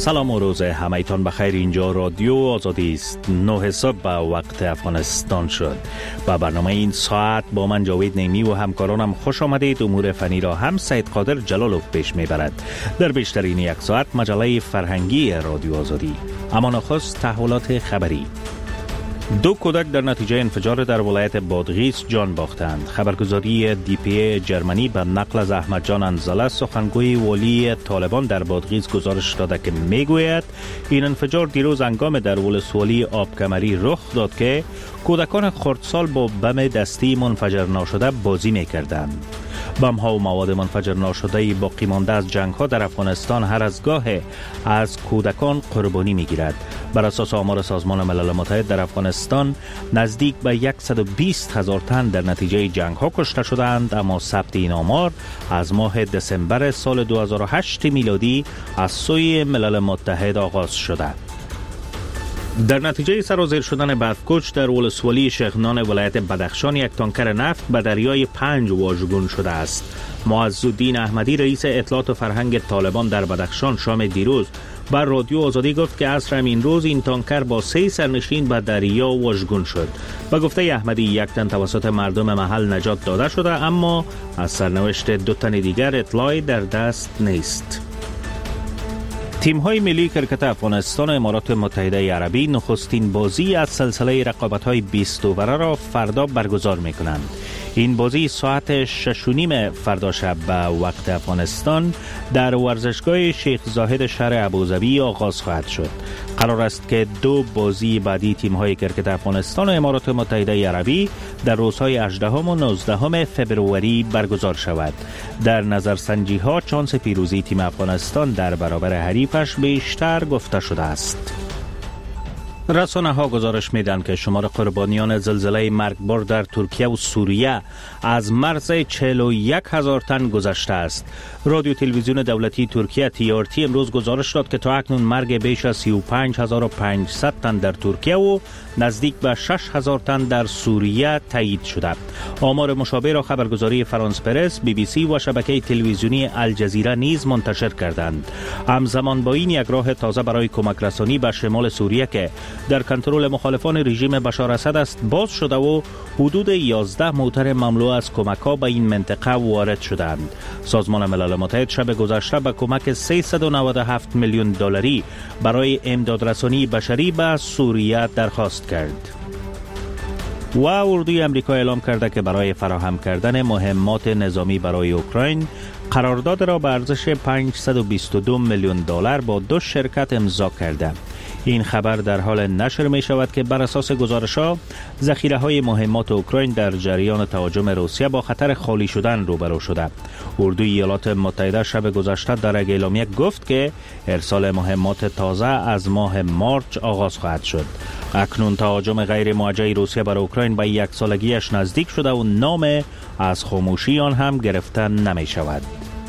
سلام و روز همایتان بخیر. اینجا رادیو آزادی است. 9 صبح به وقت افغانستان شد. با برنامه این ساعت با من جاوید نیمی و همکارانم خوش آمدید. امور فنی را هم سید قادر جلالوف پیش میبرد. در بیشترین یک ساعت مجله فرهنگی رادیو آزادی. اما نخست تحولات خبری. 2 کودک در نتیجه انفجار در ولایت بادغیس جان باختند. خبرگزاری DPA جرمنی به نقل از احمد جان انزله سخنگوی والی طالبان در بادغیس گزارش داده که میگوید این انفجار دیروز هنگام در ولسوالی آبکمری رخ داد که کودکان خردسال با بم دستی منفجر ناشده بازی میکردند. بم ها و مواد منفجر ناشده باقی مانده از جنگ ها در افغانستان هر از گاه از کودکان قربانی میگیرد. بر اساس آمار سازمان ملل متحد در افغانستان نزدیک به 120,000 تن در نتیجه جنگ ها کشته شدند، اما ثبت این آمار از ماه دسامبر سال 2008 میلادی از سوی ملل متحد آغاز شده. در نتیجه سرازیر شدن برفکش در ولسوالی شیخنان ولایت بدخشان یک تانکر نفت به دریای 5 واژگون شده است. معزالدین احمدی رئیس اطلاعات و فرهنگ طالبان در بدخشان شام دیروز بر رادیو آزادی گفت که عصر همین روز این تانکر با 3 سرنشین به دریا واژگون شد. به گفته احمدی 1 تن توسط مردم محل نجات داده شده، اما از سرنوشت 2 تن دیگر اطلاعی در دست نیست. تیم‌های ملی کرکت افغانستان و امارات متحده عربی نخستین بازی از سلسله رقابت‌های 20 اووره را فردا برگزار می‌کنند. این بازی ساعت 6:30 فردا شب به وقت افغانستان در ورزشگاه شیخ زاهد شهر ابوظبی آغاز خواهد شد. قرار است که 2 بازی بعدی تیم‌های کرکت افغانستان و امارات متحده عربی در روزهای 18 و 19 فبروری برگزار شود. در نظرسنجی‌ها چانس پیروزی تیم افغانستان در برابر حریفش بیشتر گفته شده است. رسانه‌ها گزارش می‌دهند که شمار قربانیان زلزله مرگبار در ترکیه و سوریه از مرز 41,000 تن گذشته است. رادیو تلویزیون دولتی ترکیه TRT امروز گزارش داد که تا اکنون مرگ بیش از 35,500 تن در ترکیه و نزدیک به 6,000 تن در سوریه تایید شده. آمار مشابه را خبرگزاری فرانس پرس، BBC و شبکه تلویزیونی الجزیره نیز منتشر کردند. همزمان با این یک راه تازه برای کمک رسانی به شمال سوریه که در کنترل مخالفان رژیم بشار اسد است باز شده و حدود 11 موتر مملو از کمک‌ها به این منطقه وارد شدند. سازمان ملل متحد شب گذشته به کمک 397 میلیون دلاری برای امدادرسانی بشری به سوریه درخواست کرد. و اردوی امریکا اعلام کرده که برای فراهم کردن مهمات نظامی برای اوکراین قرارداد را به ارزش 522 میلیون دلار با 2 شرکت امضا کرده. این خبر در حال نشر می شود که بر اساس گزارش‌ها ذخیره های مهمات اوکراین در جریان تهاجم روسیه با خطر خالی شدن روبرو شده. اردوی ایالات متحده شب گذشته در اعلامیه گفت که ارسال مهمات تازه از ماه مارچ آغاز خواهد شد. اکنون تهاجم غیر موجه روسیه بر اوکراین به 1 سالگیش نزدیک شده و نام از خاموشی آن هم گرفته نمی شود.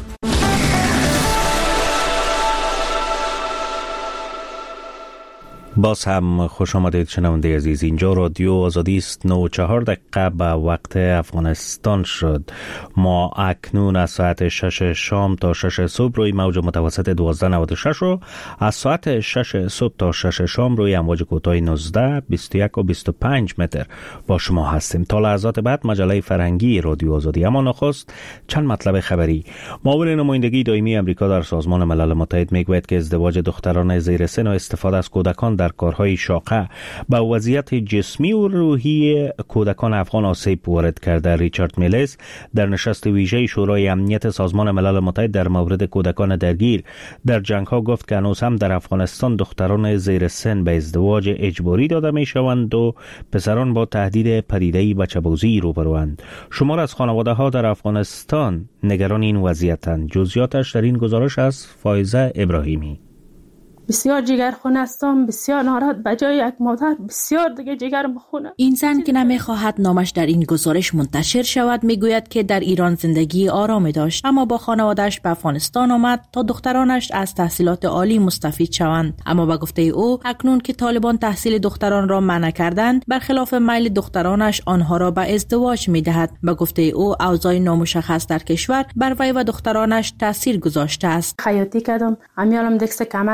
باز هم خوش آمدید شنونده عزیز. اینجا رادیو آزادی است. 9:04 به وقت افغانستان شد. ما اکنون از ساعت 6 شام تا 6 صبح روی موج متوسط 1296 رو از ساعت 6 صبح تا 6 شام روی امواج کوتاه 19 21 و 25 متر با شما هستیم. تا لحظات بعد مجله فرهنگی رادیو آزادی. اما نخست چند مطلب خبری. معاون نمایندگی دائمی امریکا در سازمان ملل متحد میگوید که ازدواج دختران زیر سن و استفاده از کودکان در کارهای شاقه به وضعیت جسمی و روحی کودکان افغان آسیب وارد کرده. ریچارد میلز در نشست ویژه شورای امنیت سازمان ملل متحد در مورد کودکان درگیر در جنگ ها گفت که هنوز هم در افغانستان دختران زیر سن به ازدواج اجباری داده می شوند و پسران با تهدید پدیده بچه‌بازی روبروند. شمار از خانواده ها در افغانستان نگران این وضعیتند. جزئیاتش در این گزارش از فایزه ابراهیمی. بسیار جگر خونه هستم، بسیار ناراحت، بجای یک مادر بسیار دیگه جگر بخونه. این زن که نمیخواهد نامش در این گزارش منتشر شود میگوید که در ایران زندگی آرامی داشت، اما با خانواده‌اش به افغانستان آمد تا دخترانش از تحصیلات عالی مستفید شوند. اما به گفته او اکنون که طالبان تحصیل دختران را منع کردند، برخلاف میل دخترانش آنها را به ازدواج میدهد. به گفته او اوضاع نامشخص در کشور بر وی و دخترانش تاثیر گذاشته است. خیاطی کردم، امیالم دکس کمر است،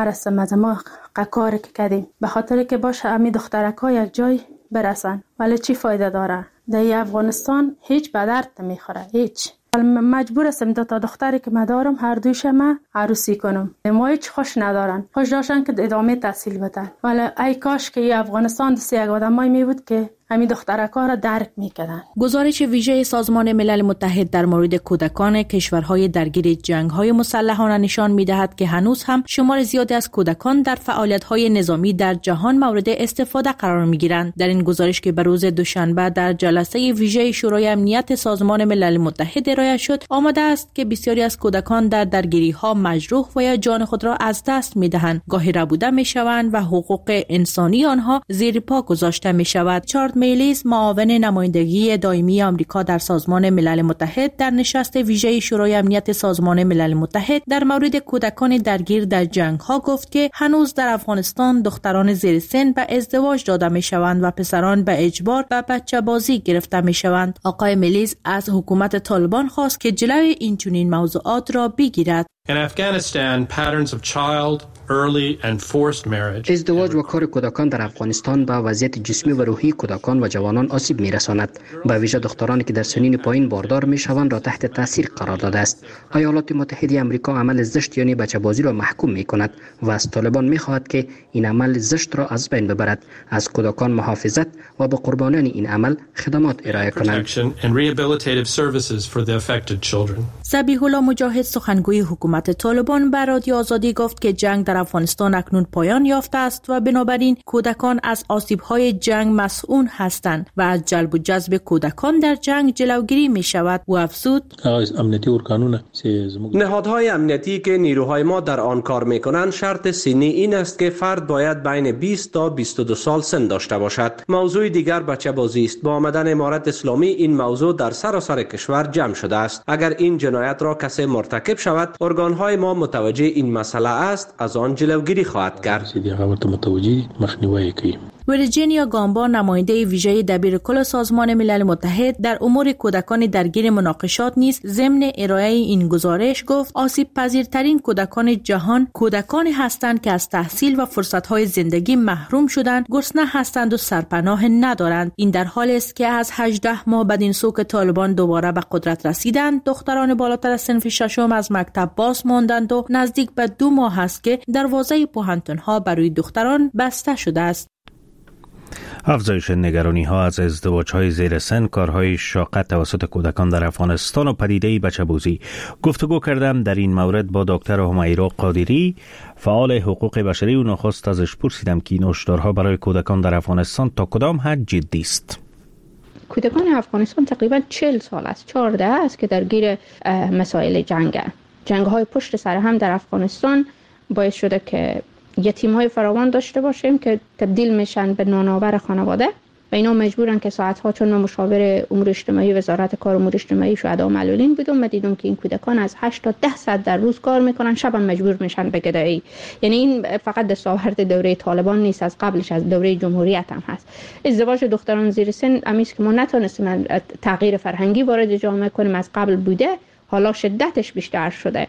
از ما کاری که کردیم، به خاطر که باشه امی دخترکا یک جای برسن. ولی چی فایده داره؟ در افغانستان هیچ به درد نمیخوره، هیچ. مجبور هستم تا دختری که من دارم هر دویش ما عروسی کنم. ما هیچ خوش ندارن، خوش داشتن که ادامه تحصیل بدن. ولی ای کاش که افغانستان دست یک آدمایی می بود که همین دخترکا را درک میکردن. گزارش ویژه سازمان ملل متحد در مورد کودکان کشورهای درگیر جنگ‌های مسلحانه نشان می‌دهد که هنوز هم شمار زیادی از کودکان در فعالیت‌های نظامی در جهان مورد استفاده قرار می‌گیرند. در این گزارش که به روز دوشنبه در جلسه ویژه شورای امنیت سازمان ملل متحد ارائه شد، آمده است که بسیاری از کودکان در درگیری‌ها مجروح و یا جان خود را از دست می‌دهند، گاهی ربوده می‌شوند و حقوق انسانی آنها زیر پا گذاشته می‌شود. میلیز، معاون نمایندگی دائمی آمریکا در سازمان ملل متحد، در نشست ویژه شورای امنیت سازمان ملل متحد در مورد کودکان درگیر در جنگ‌ها گفت که هنوز در افغانستان دختران زیر سن به ازدواج داده می‌شوند و پسران به اجبار به بچه بازی گرفته می‌شوند. آقای میلیز از حکومت طالبان خواست که جلوی این چنین موضوعات را بگیرد. In Afghanistan, patterns of child, early and forced marriage. ازدواج و کار کودکان در افغانستان به وضعیت جسمی و روحی کودکان و جوانان آسیب می‌رساند. به ویژه دخترانی که در سنین پایین باردار می‌شوند را تحت تاثیر قرار داده است. ایالات متحده آمریکا عمل زشت یعنی بچه‌بازی را محکوم می‌کند و از طالبان می‌خواهد که این عمل زشت را از بین ببرد، از کودکان محافظت و به قربانیان این عمل خدمات ارائه کنند. ذبیح الله مجاهد، سخنگوی حکومت طالبان، به رادیو آزادی گفت که جنگ در افغانستان اکنون پایان یافته است و بنابراین کودکان از آسیب‌های جنگ مسئول هستند و از جلب و جذب کودکان در جنگ جلوگیری می‌شود. و افزود: نهادهای امنیتی که نیروهای ما در آن کار می‌کنند شرط سنی این است که فرد باید بین 20 تا 22 سال سن داشته باشد. موضوع دیگر بچه‌بازی است. با آمدن امارت اسلامی این موضوع در سراسر کشور جمع شده است. اگر این جنایت را کسی مرتکب شود، ارگان‌های ما متوجه این مسئله است، از آن جلوگیری خواهد کرد. ویرجینیا گامبا، نماینده ویژه دبیرکل سازمان ملل متحد در امور کودکان درگیر مناقشات نیز ضمن ارائه این گزارش گفت: آسیب پذیرترین کودکان جهان کودکانی هستند که از تحصیل و فرصت‌های زندگی محروم شدند، گرسنه هستند و سرپناه ندارند. این در حالی است که از 18 ماه بدین سو که طالبان دوباره به قدرت رسیدند، دختران بالاتر از صنف ششم از مکتب باز ماندند و نزدیک به 2 ماه است که دروازه پوهنتون‌ها برای دختران بسته شده است. افزایش نگرانی‌ها از ازدواج‌های زیر سن، کارهای شاق توسط کودکان در افغانستان و پدیده بچه‌بازی. گفتگو کردم در این مورد با دکتر همیرا قادری، فعال حقوق بشری، و نخست ازش پرسیدم که این هشدارها برای کودکان در افغانستان تا کدام حد جدی است. کودکان افغانستان تقریبا 40 سال است، 14 است که درگیر مسائل جنگ‌های پشت سر هم در افغانستان باعث شده که یتیم‌های فراوان داشته باشیم که تبدیل میشن به نانآور خانواده و اینا مجبورن که ساعت‌ها، چون من مشاور امور اجتماعی وزارت کار امور اجتماعی شهدا معلولین بودم، من دیدم که این کودکان از 8 تا 10 ساعت در روز کار میکنن، شب هم مجبور میشن به گدایی. یعنی این فقط دستاورد دوره طالبان نیست، از قبلش از دوره جمهوریت هم هست. ازدواج دختران زیر سن امیست که ما نتونستیم تغییر فرهنگی وارد جامعه کنیم، از قبل بوده، حالا شدتش بیشتر شده.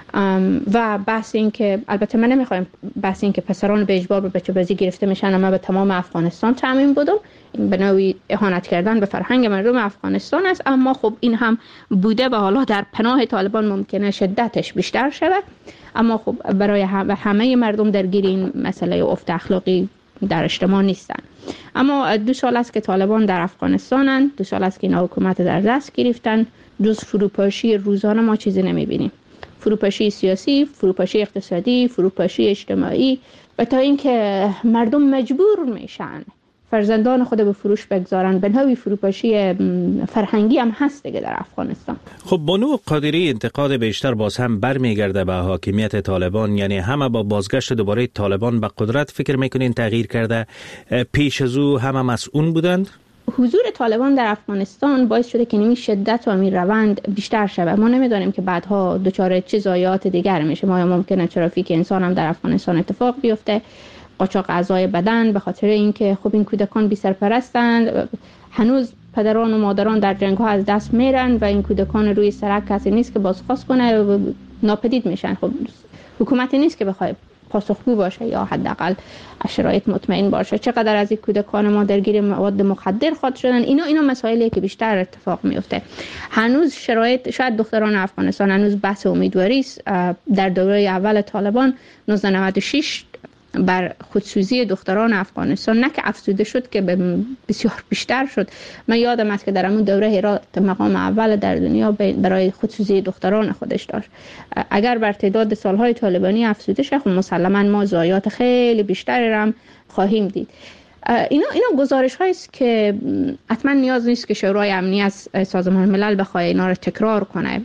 و بحث این که البته من نمیخوایم بحث این که پسران به اجبار به بچه‌بازی گرفته میشن اما به تمام افغانستان تعمیم بودم، این به نوعی اهانت کردن به فرهنگ مردم افغانستان است، اما خب این هم بوده و حالا در پناه طالبان ممکنه شدتش بیشتر شود. اما خب برای همه مردم درگیر این مسئله افت اخلاقی در اجتماع نیستن. اما 2 سال است که طالبان در افغانستانن، 2 سال است که این حکومت در دست گرفتن، جز فروپاشی روزانه ما چیزی نمیبینیم. فروپاشی سیاسی، فروپاشی اقتصادی، فروپاشی اجتماعی، و تا اینکه مردم مجبور میشن فرزندان خود به فروش بگذارن. به نوعی فروپاشی فرهنگی هم هست دیگه در افغانستان. خب بانو قادری، انتقاد بیشتر باز هم برمیگرده به حاکمیت طالبان، یعنی همه با بازگشت دوباره طالبان به قدرت فکر میکنین تغییر کرده، پیش از او همه مسئول بودند؟ حضور طالبان در افغانستان باعث شده که این شدت و این روند بیشتر شود. ما نمیدونیم که بعدها دچار چه ضایعات دیگر میشه. ما ممکنه ترافیک انسان هم در افغانستان اتفاق بیفته، قاچاق اعضای بدن، به خاطر اینکه خب این کودکان بی سرپرستند، هنوز پدران و مادران در جنگ ها از دست میرن و این کودکان روی سرک کسی نیست که بازخواست کنه و ناپدید میشن. خب حکومتی نیست که بخواد پاسخگو باشه یا حداقل شرایط مطمئن باشه. چقدر از این کودکان ما درگیر مواد مخدر خواهد شدن، اینا مسائلی که بیشتر اتفاق میفته. هنوز شرایط، شاید دختران افغانستان هنوز بحث امیدواری است. در دوره اول طالبان 1996 بر خودسوزی دختران افغانستان نه که افزوده شد که بسیار بیشتر شد. من یادم است که در همون دوره هرات مقام اول در دنیا برای خودسوزی دختران خودش داشت. اگر بر تعداد سالهای طالبانی افزوده شه، مسلما ما ضایعات خیلی بیشتری هم خواهیم دید. اینا گزارش هایی است که حتما نیاز نیست که شورای امنیت سازمان ملل بخواد اینا رو تکرار کنه.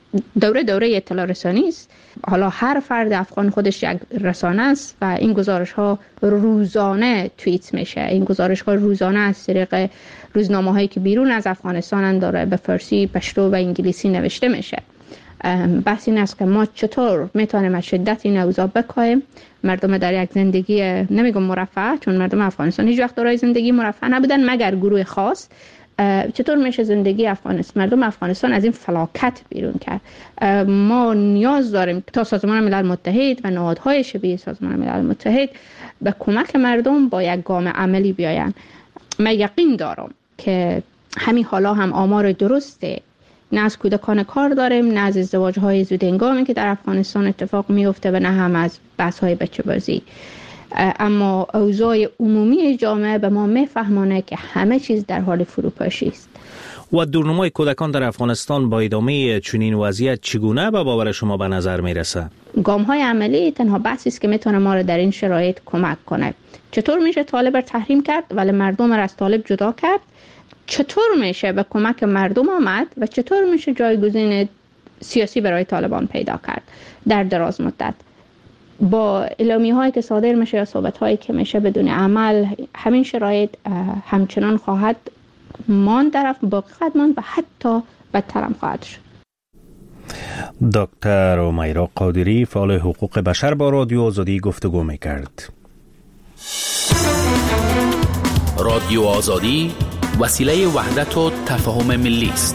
دوره اطلاع رسانی است. حالا هر فرد افغان خودش یک رسانه است و این گزارش ها روزانه توییت میشه. این گزارش ها روزانه از طریق روزنامه هایی که بیرون از افغانستان داره به فارسی، پشتو و انگلیسی نوشته میشه. بحث این است که ما چطور میتونیم از شدت این اوضاع بکاهیم، مردم در یک زندگی نمیگم مرفه، چون مردم افغانستان هیچ وقت دارای زندگی مرفه نبودن مگر گروه خاص، چطور میشه زندگی مردم افغانستان از این فلاکت بیرون کرد. ما نیاز داریم تا سازمان ملل متحد و نهادهای شبیه سازمان ملل متحد به کمک مردم با یک گام عملی بیاین. من یقین دارم که همین حالا هم آمار درسته، نه از کودکان کار داریم، نه از ازدواج‌های زودهنگامی که در افغانستان اتفاق میفته و نه هم از بحث‌های بچه بازی. اما اوضاع عمومی جامعه به ما میفهمانه که همه چیز در حال فروپاشی است. و دورنمای کودکان در افغانستان با ادامه چنین وضعیت چگونه به باور شما به نظر میرسه؟ گام‌های عملی تنها بحثی است که میتونه ما رو در این شرایط کمک کنه. چطور میشه طالب را تحریم کرد ولی مردم را از طالب جدا کرد؟ چطور میشه به کمک مردم آمد و چطور میشه جایگزین سیاسی برای طالبان پیدا کرد در دراز مدت؟ با اعلامیه هایی که صادر میشه یا صحبت هایی که میشه بدون عمل، همین شرایط همچنان خواهد ماند، باقی خواهد ماند و حتی بدتر هم خواهد شد. دکتر امیرا قادری، فعال حقوق بشر، با رادیو آزادی گفتگو میکرد. رادیو آزادی وسیله وحدت و تفاهم ملی است.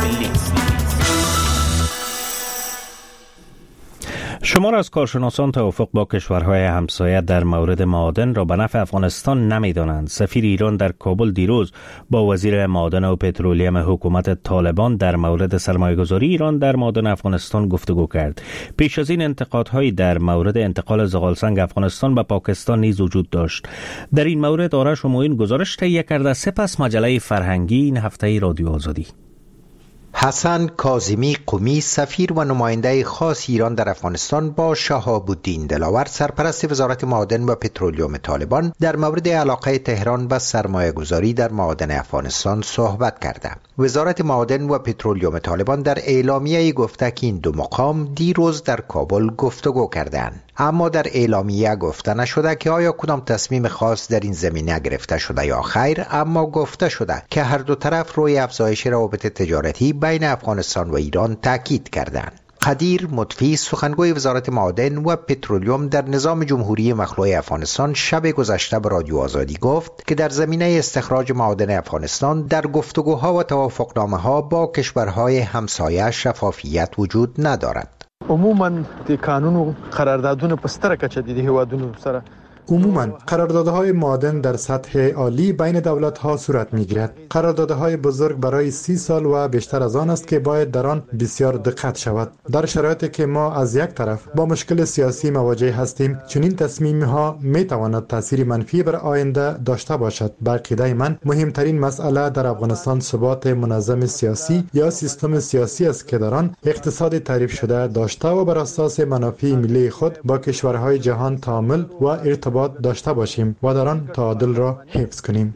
شمار از کارشناسان توافق با کشورهای همسایه در مورد معادن را به نفع افغانستان نمی‌دانند. سفیر ایران در کابل دیروز با وزیر معادن و پترولیم حکومت طالبان در مورد سرمایه‌گذاری ایران در معادن افغانستان گفتگو کرد. پیش از این انتقادهایی در مورد انتقال زغالسنگ افغانستان به پاکستان نیز وجود داشت. در این مورد آرش معین گزارش تهیه کرده. سپس مجله فرهنگی این هفته رادیو آزادی. حسن کاظمی قمی، سفیر و نماینده خاص ایران در افغانستان، با شهاب الدین دلاور، سرپرست وزارت معادن و پترولیم طالبان، در مورد علاقه تهران و سرمایه گذاری در معادن افغانستان صحبت کرده. وزارت معادن و پترولیم طالبان در اعلامیه گفته که این دو مقام دیروز در کابل گفتگو کردند، اما در اعلامیه گفته نشده که آیا کدام تصمیم خاص در این زمینه گرفته شده یا خیر، اما گفته شده که هر دو طرف روی افزایش روابط تجارتی بین افغانستان و ایران تاکید کردند. قدیر مطفی، سخنگوی وزارت معادن و پترولیم در نظام جمهوری مخلوع افغانستان، شب گذشته به رادیو آزادی گفت که در زمینه استخراج معادن افغانستان در گفتگوها و توافقنامه‌ها با کشورهای همسایه شفافیت وجود ندارد. عموما د قانون و قراردادونه په ستره کچه د هیوادونو سره عموماً قراردادهای معادن در سطح عالی بین دولت‌ها صورت می‌گیرد. قراردادهای بزرگ برای 30 سال و بیشتر از آن است که باید در آن بسیار دقت شود. در شرایطی که ما از یک طرف با مشکل سیاسی مواجه هستیم، چنین تصمیم‌ها می‌تواند تأثیر منفی بر آینده داشته باشد. به عقیده من مهمترین مسئله در افغانستان ثبات منظم سیاسی یا سیستم سیاسی است که در آن اقتصاد تعریف شده داشته و بر اساس منافع ملی خود با کشورهای جهان تعامل و ارتباط داشته باشیم و در آن تعادل را حفظ کنیم.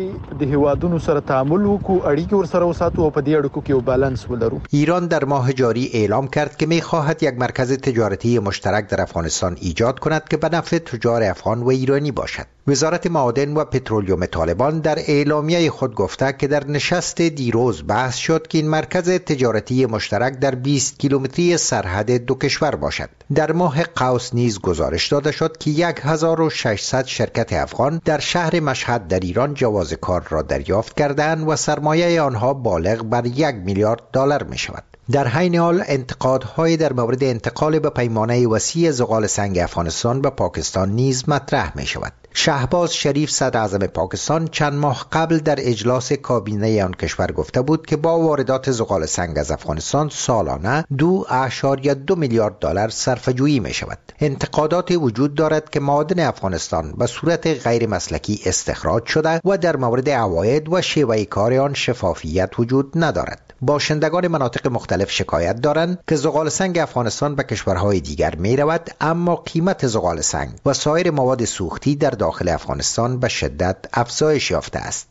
ایران در ماه جاری اعلام کرد که می‌خواهد یک مرکز تجارتی مشترک در افغانستان ایجاد کند که به نفع تجار افغان و ایرانی باشد. وزارت معادن و پترولیم طالبان در اعلامیه خود گفته که در نشست دیروز بحث شد که این مرکز تجارتی مشترک در 20 کیلومتری سرحد دو کشور باشد. در ماه قوس نیز گزارش داده شد که 1600 شرکت افغان در شهر مشهد در ایران جواز کار را دریافت کردند و سرمایه آنها بالغ بر 1 میلیارد دلار می شود. در حین حال انتقادهای در مورد انتقال به پیمانه وسیع زغال سنگ افغانستان به پاکستان نیز مطرح می شود. شهباز شریف صدر اعظم پاکستان چند ماه قبل در اجلاس کابینه آن کشور گفته بود که با واردات زغال سنگ از افغانستان سالانه 2.2 میلیارد دلار صرفه‌جویی می شود. انتقادات وجود دارد که معادن افغانستان به صورت غیر مسلکی استخراج شده و در مورد عواید و شیوه کار آن شفافیت وجود ندارد. باشندگان مناطق مختلف شکایت دارند که زغال سنگ افغانستان به کشورهای دیگر می رود، اما قیمت زغال سنگ و سایر مواد سوختی در داخل افغانستان به شدت افزایش یافته است.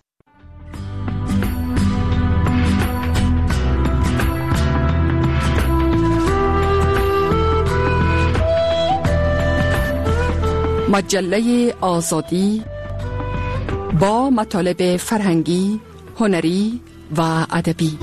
مجله آزادی با مطالب فرهنگی، هنری و ادبی.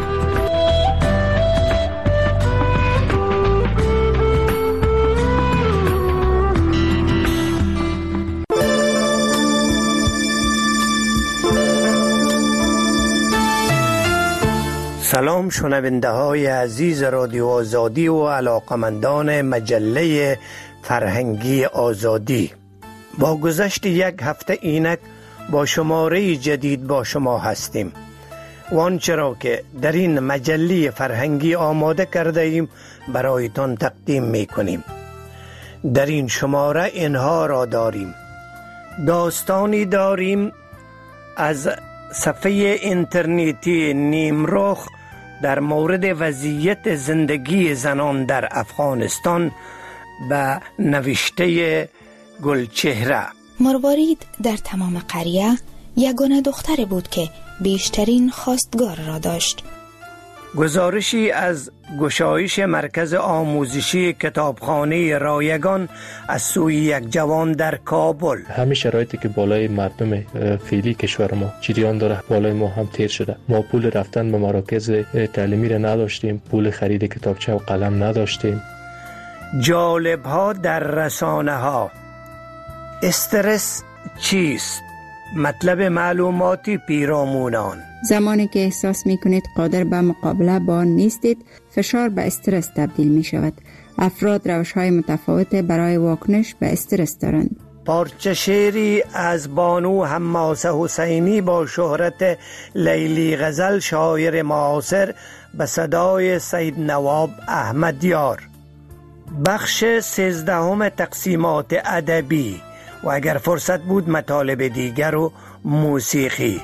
سلام شنونده های عزیز رادیو آزادی و علاقمندان مجله فرهنگی آزادی. با گذشت یک هفته اینک با شماره جدید با شما هستیم و آنچه را که در این مجله فرهنگی آماده کرده ایم برایتان تقدیم می کنیم. در این شماره اینها را داریم: داستانی داریم از صفحه اینترنتی نیمرخ در مورد وضعیت زندگی زنان در افغانستان به نوشته گلچهره. مروارید در تمام قریه یگانه دختر بود که بیشترین خواستگار را داشت. گزارشی از گشایش مرکز آموزشی کتابخانه رایگان از سوی یک جوان در کابل. همه شرایطی که بالای مردم فعلی کشور ما جریان داره بالای ما هم تیر شده. ما پول رفتن به مراکز تعلیمی را نداشتیم، پول خرید کتابچه و قلم نداشتیم. جالب ها در رسانه ها. استرس چیست؟ مطلب معلوماتی پیرامونان. زمانی که احساس می کنید قادر به مقابله با آن نیستید، فشار به استرس تبدیل می شود. افراد روش‌های متفاوت برای واکنش به استرس دارند. پارچه شعری از بانو حماسه حسینی با شهرت لیلی غزل، شاعر معاصر، به صدای سید نواب احمدیار. بخش 13 تقسیمات ادبی و اگر فرصت بود مطالب دیگر و موسیقی.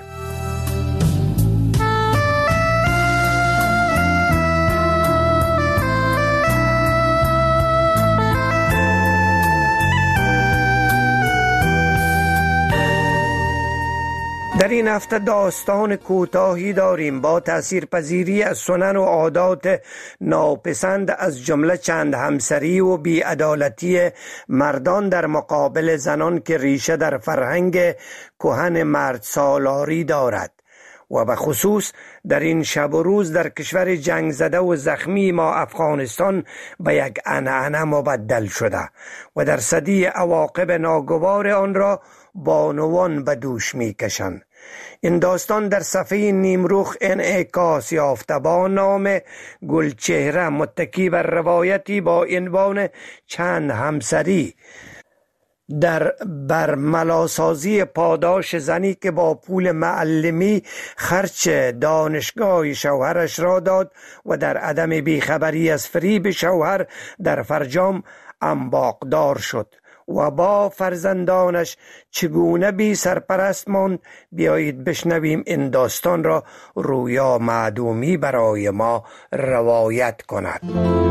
در این هفته داستان کوتاهی داریم با تاثیرپذیری از سنن و عادات ناپسند، از جمله چند همسری و بی‌عدالتی مردان در مقابل زنان که ریشه در فرهنگ کهن مرد سالاری دارد و به خصوص در این شب و روز در کشور جنگ زده و زخمی ما افغانستان به یک عنعنه مبدل شده و در صدی عواقب ناگوار آن را بانوان به دوش می کشند. این داستان در صفحه نیمرخ انعکاس یافته با نام گلچهره، متکی بر روایتی با عنوان چند همسری در برملاسازی پاداش زنی که با پول معلمی خرچ دانشگاه شوهرش را داد و در عدم بیخبری از فریب شوهر در فرجام انباقدار شد و با فرزندانش چگونه بی سرپرست ماند. بیایید بشنویم این داستان را رویا معدومی برای ما روایت کند.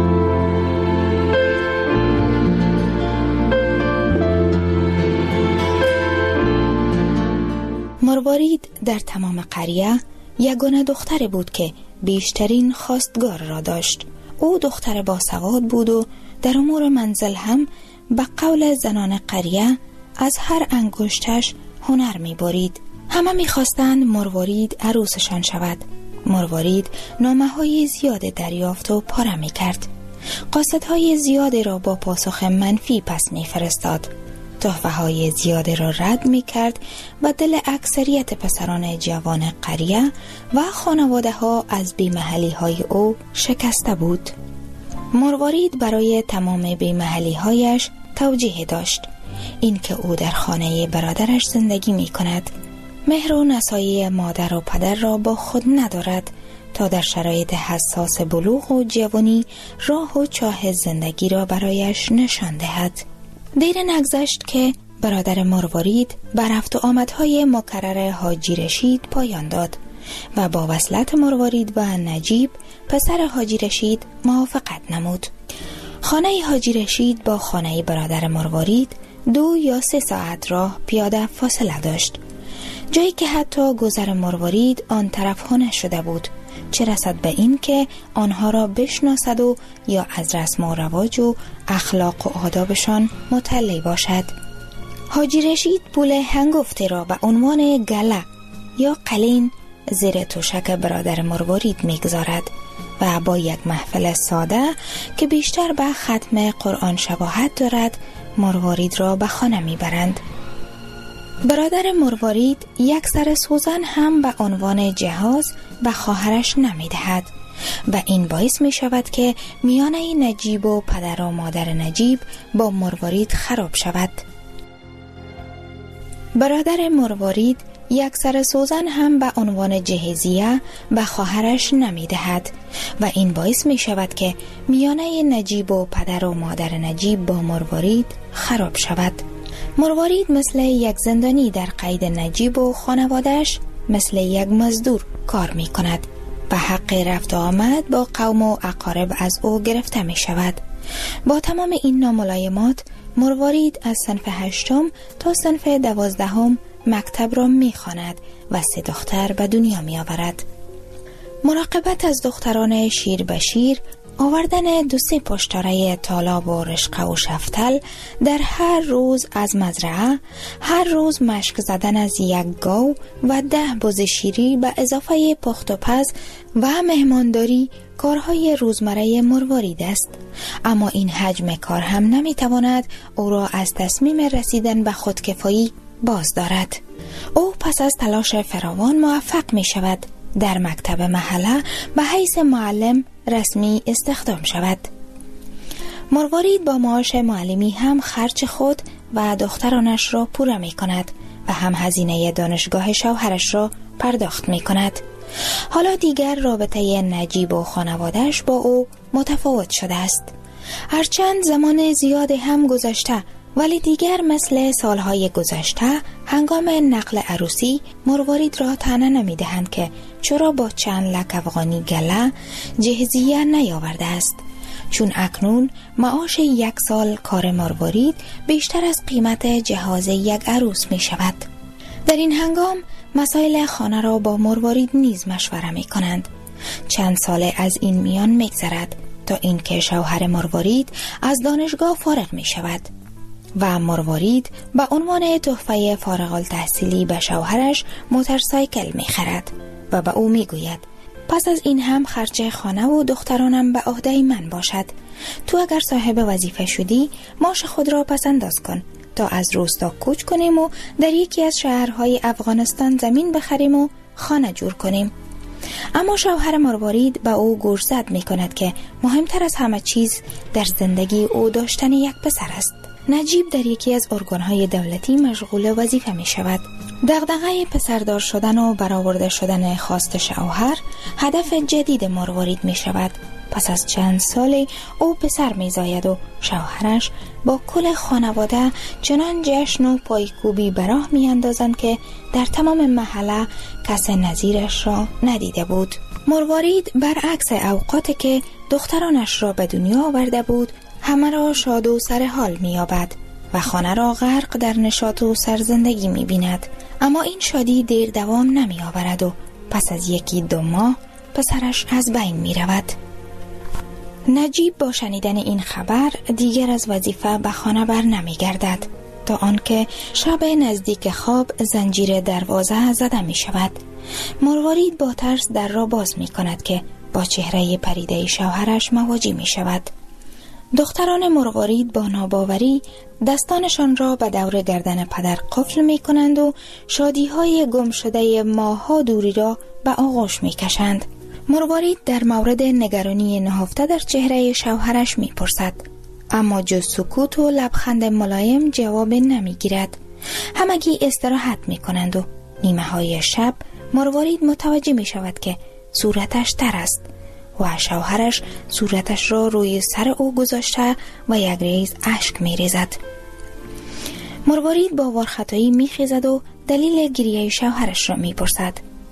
مروارید در تمام قریه یگانه دختر بود که بیشترین خواستگار را داشت. او دختر باسواد بود و در امور منزل هم به قول زنان قریه از هر انگشتش هنر می برید. همه می خواستند مروارید عروسشان شود. مروارید نامه های زیاد دریافت و پاره می کرد. قاصدهای زیادی را با پاسخ منفی پس می فرستاد. تحفه های زیاده را رد می کرد و دل اکثریت پسران جوان قریه و خانواده ها از بیمحلی های او شکسته بود. مروارید برای تمام بیمحلی هایش توجیه داشت، اینکه او در خانه برادرش زندگی می کند، مهر و نصایح مادر و پدر را با خود ندارد تا در شرایط حساس بلوغ و جوانی راه و چاه زندگی را برایش نشان دهد. دیر نگذشت که برادر مروارید بر رفت و آمدهای مکرر حاجی رشید پایان داد و با وصلت مروارید و نجیب پسر حاجی رشید موافقت نمود. خانه حاجی رشید با خانه برادر مروارید 2 یا 3 ساعت راه پیاده فاصله داشت، جایی که حتی گذر مروارید آن طرف ها نشده بود، چه رسد به این که آنها را بشناسد و یا از رسم و رواج و اخلاق و آدابشان مطلع باشد. حاجی رشید پول هنگفته را به عنوان گله یا قلین زیر توشک برادر مروارید میگذارد و با یک محفل ساده که بیشتر به ختم قرآن شباهت دارد مروارید را به خانه میبرند. برادر مروارید یک سر سوزن هم به عنوان جهاز به خواهرش نمیدهد و این باعث می شود که میانه نجیب و پدر و مادر نجیب با مروارید خراب شود. برادر مروارید یک سر سوزن هم به عنوان جهیزیه به خواهرش نمیدهد و این باعث می شود که میانه نجیب و پدر و مادر نجیب با مروارید خراب شود. مروارید مثل یک زندانی در قید نجیب و خانوادهش مثل یک مزدور کار می کند و حق رفت و آمد با قوم و اقارب از او گرفته می شود. با تمام این ناملایمات مروارید از صنف 8 تا صنف 12 مکتب را می خواند و 3 دختر به دنیا می آورد. مراقبت از دختران شیر به شیر، آوردن 2-3 پشتاره طالاب و رشقه و شفتل در هر روز از مزرعه، هر روز مشک زدن از 1 گاو و 10 بز شیری به اضافه پخت و پز و مهمانداری کارهای روزمره مروارید است. اما این حجم کار هم نمیتواند او را از تصمیم رسیدن به خودکفایی باز دارد. او پس از تلاش فراوان موفق می شود در مکتب محله به حیث معلم رسمی استخدام شود. مروارید با معاش معلمی هم خرج خود و دخترانش را پوره می کند و هم هزینه دانشگاه شوهرش را پرداخت می کند. حالا دیگر رابطه نجیب و خانوادهش با او متفاوت شده است. هرچند زمان زیاد هم گذشته ولی دیگر مثل سالهای گذشته هنگام نقل عروسی مروارید را طعنه نمی‌دهند که چرا با چند لک افغانی گله جهزیه نیاورده است، چون اکنون معاش 1 سال کار مروارید بیشتر از قیمت جهاز یک عروس می شود. در این هنگام مسائل خانه را با مروارید نیز مشوره می کنند. چند ساله از این میان می‌گذرد تا اینکه شوهر مروارید از دانشگاه فارغ می شود و مروارید به عنوان تحفه فارغ التحصیلی به شوهرش موتورسایکل می خرد و به او می گوید پس از این هم خرج خانه و دخترانم به عهده من باشد. تو اگر صاحب وظیفه شدی معاش خود را پس انداز کن تا از روستا کوچ کنیم و در یکی از شهرهای افغانستان زمین بخریم و خانه جور کنیم. اما شوهر مروارید به او گوشزد می کند که مهمتر از همه چیز در زندگی او داشتن یک پسر است. نجیب در یکی از ارگانهای دولتی مشغول وظیفه می شود. دغدغه پسردار شدن و برآورده شدن خواست شوهر هدف جدید مروارید می شود. پس از چند سال او پسر می زاید و شوهرش با کل خانواده چنان جشن و پایکوبی به راه می اندازند که در تمام محله کس نظیرش را ندیده بود. مروارید برعکس اوقاتی که دخترانش را به دنیا آورده بود همه را شاد و سر حال می یابد و خانه را غرق در نشاط و سرزندگی می بیند. اما این شادی دیر دوام نمی آورد و پس از 1-2 ماه پسرش از بین می رود. نجیب با شنیدن این خبر دیگر از وظیفه به خانه بر نمی گردد تا آنکه شب نزدیک خواب زنجیر دروازه زده می شود. مروارید با ترس در را باز می کند که با چهره پریده شوهرش مواجه می شود. دختران مروارید با ناباوری دستانشان را به دور گردن پدر قفل می کنند و شادی‌های گم شده ماه‌ها دوری را به آغوش می کشند. مروارید در مورد نگرانی نهفته در چهره شوهرش می پرسد، اما جز سکوت و لبخند ملایم جواب نمی گیرد. همگی استراحت می کنند و نیمه های شب مروارید متوجه می شود که صورتش تر است و شوهرش صورتش را روی سر او گذاشته و یک ریز اشک می ریزد. مروارید با وارخطایی می خیزد و دلیل گریه شوهرش را می پرسد.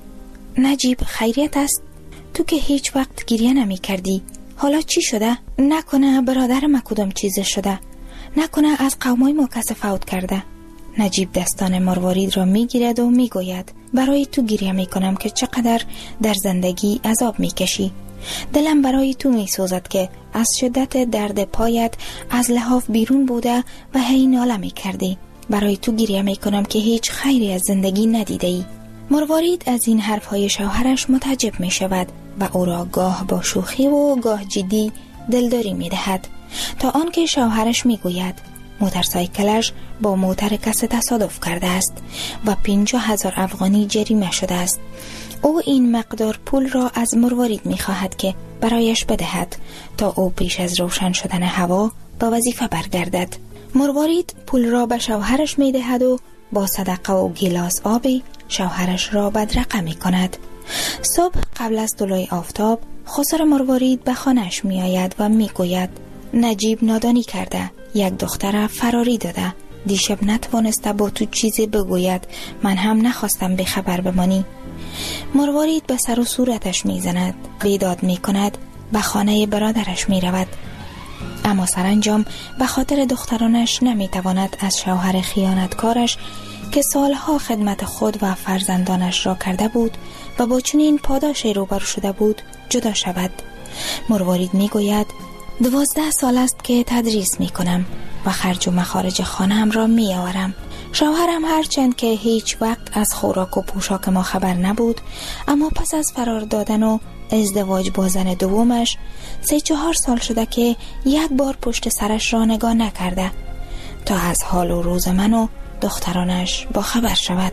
نجیب خیریت است؟ تو که هیچ وقت گریه نمی کردی، حالا چی شده؟ نکنه برادر ما کدام چیز شده؟ نکنه از قومای ما کس فوت کرده؟ نجیب دستان مروارید را می گیرد و می گوید برای تو گریه می کنم که چقدر در زندگی عذاب می کشی. دلم برای تو می سوزد که از شدت درد پایت از لحاف بیرون بوده و هی ناله می کردی. برای تو گریه می کنم که هیچ خیری از زندگی ندیده ای. مروارید از این حرفهای شوهرش متعجب می شود و او را گاه با شوخی و گاه جدی دلداری می دهد، تا آنکه شوهرش می گوید موتورسایکلش با موتر کسی تصادف کرده است و 50,000 افغانی جریمه شده است. او این مقدار پول را از مروارید می خواهد که برایش بدهد تا او پیش از روشن شدن هوا به وظیفه برگردد. مروارید پول را به شوهرش می دهد و با صدقه و گیلاس آبی شوهرش را بدرقه می کند. صبح قبل از طلوع آفتاب خسر مروارید به خانه‌اش می آید و می گوید نجیب نادانی کرده، یک دختر فراری داده، دیشب نتوانسته با تو چیزی بگوید، من هم نخواستم بخبر بمانی. مروارید به سر و صورتش می زند، بیداد می کند، به خانه برادرش می رود. اما سرانجام به خاطر دخترانش نمی تواند از شوهر خیانتکارش که سالها خدمت خود و فرزندانش را کرده بود و با چنین پاداشی روبرو شده بود جدا شود. مروارید می گوید 12 سال است که تدریس می کنم و خرج و مخارج خانه‌ام را می آورم. شوهرم هرچند که هیچ وقت از خوراک و پوشاک ما خبر نبود، اما پس از فرار دادن و ازدواج با زن دومش 3-4 سال شده که یک بار پشت سرش را نگاه نکرده تا از حال و روز من و دخترانش با خبر شود.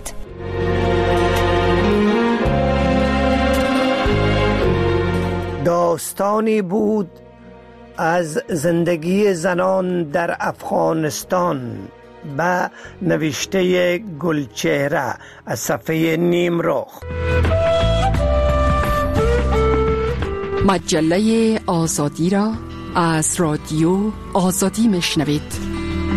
داستانی بود از زندگی زنان در افغانستان به نوشته گلچهره از صفحه نیمرخ. مجله آزادی را از رادیو آزادی میشنوید.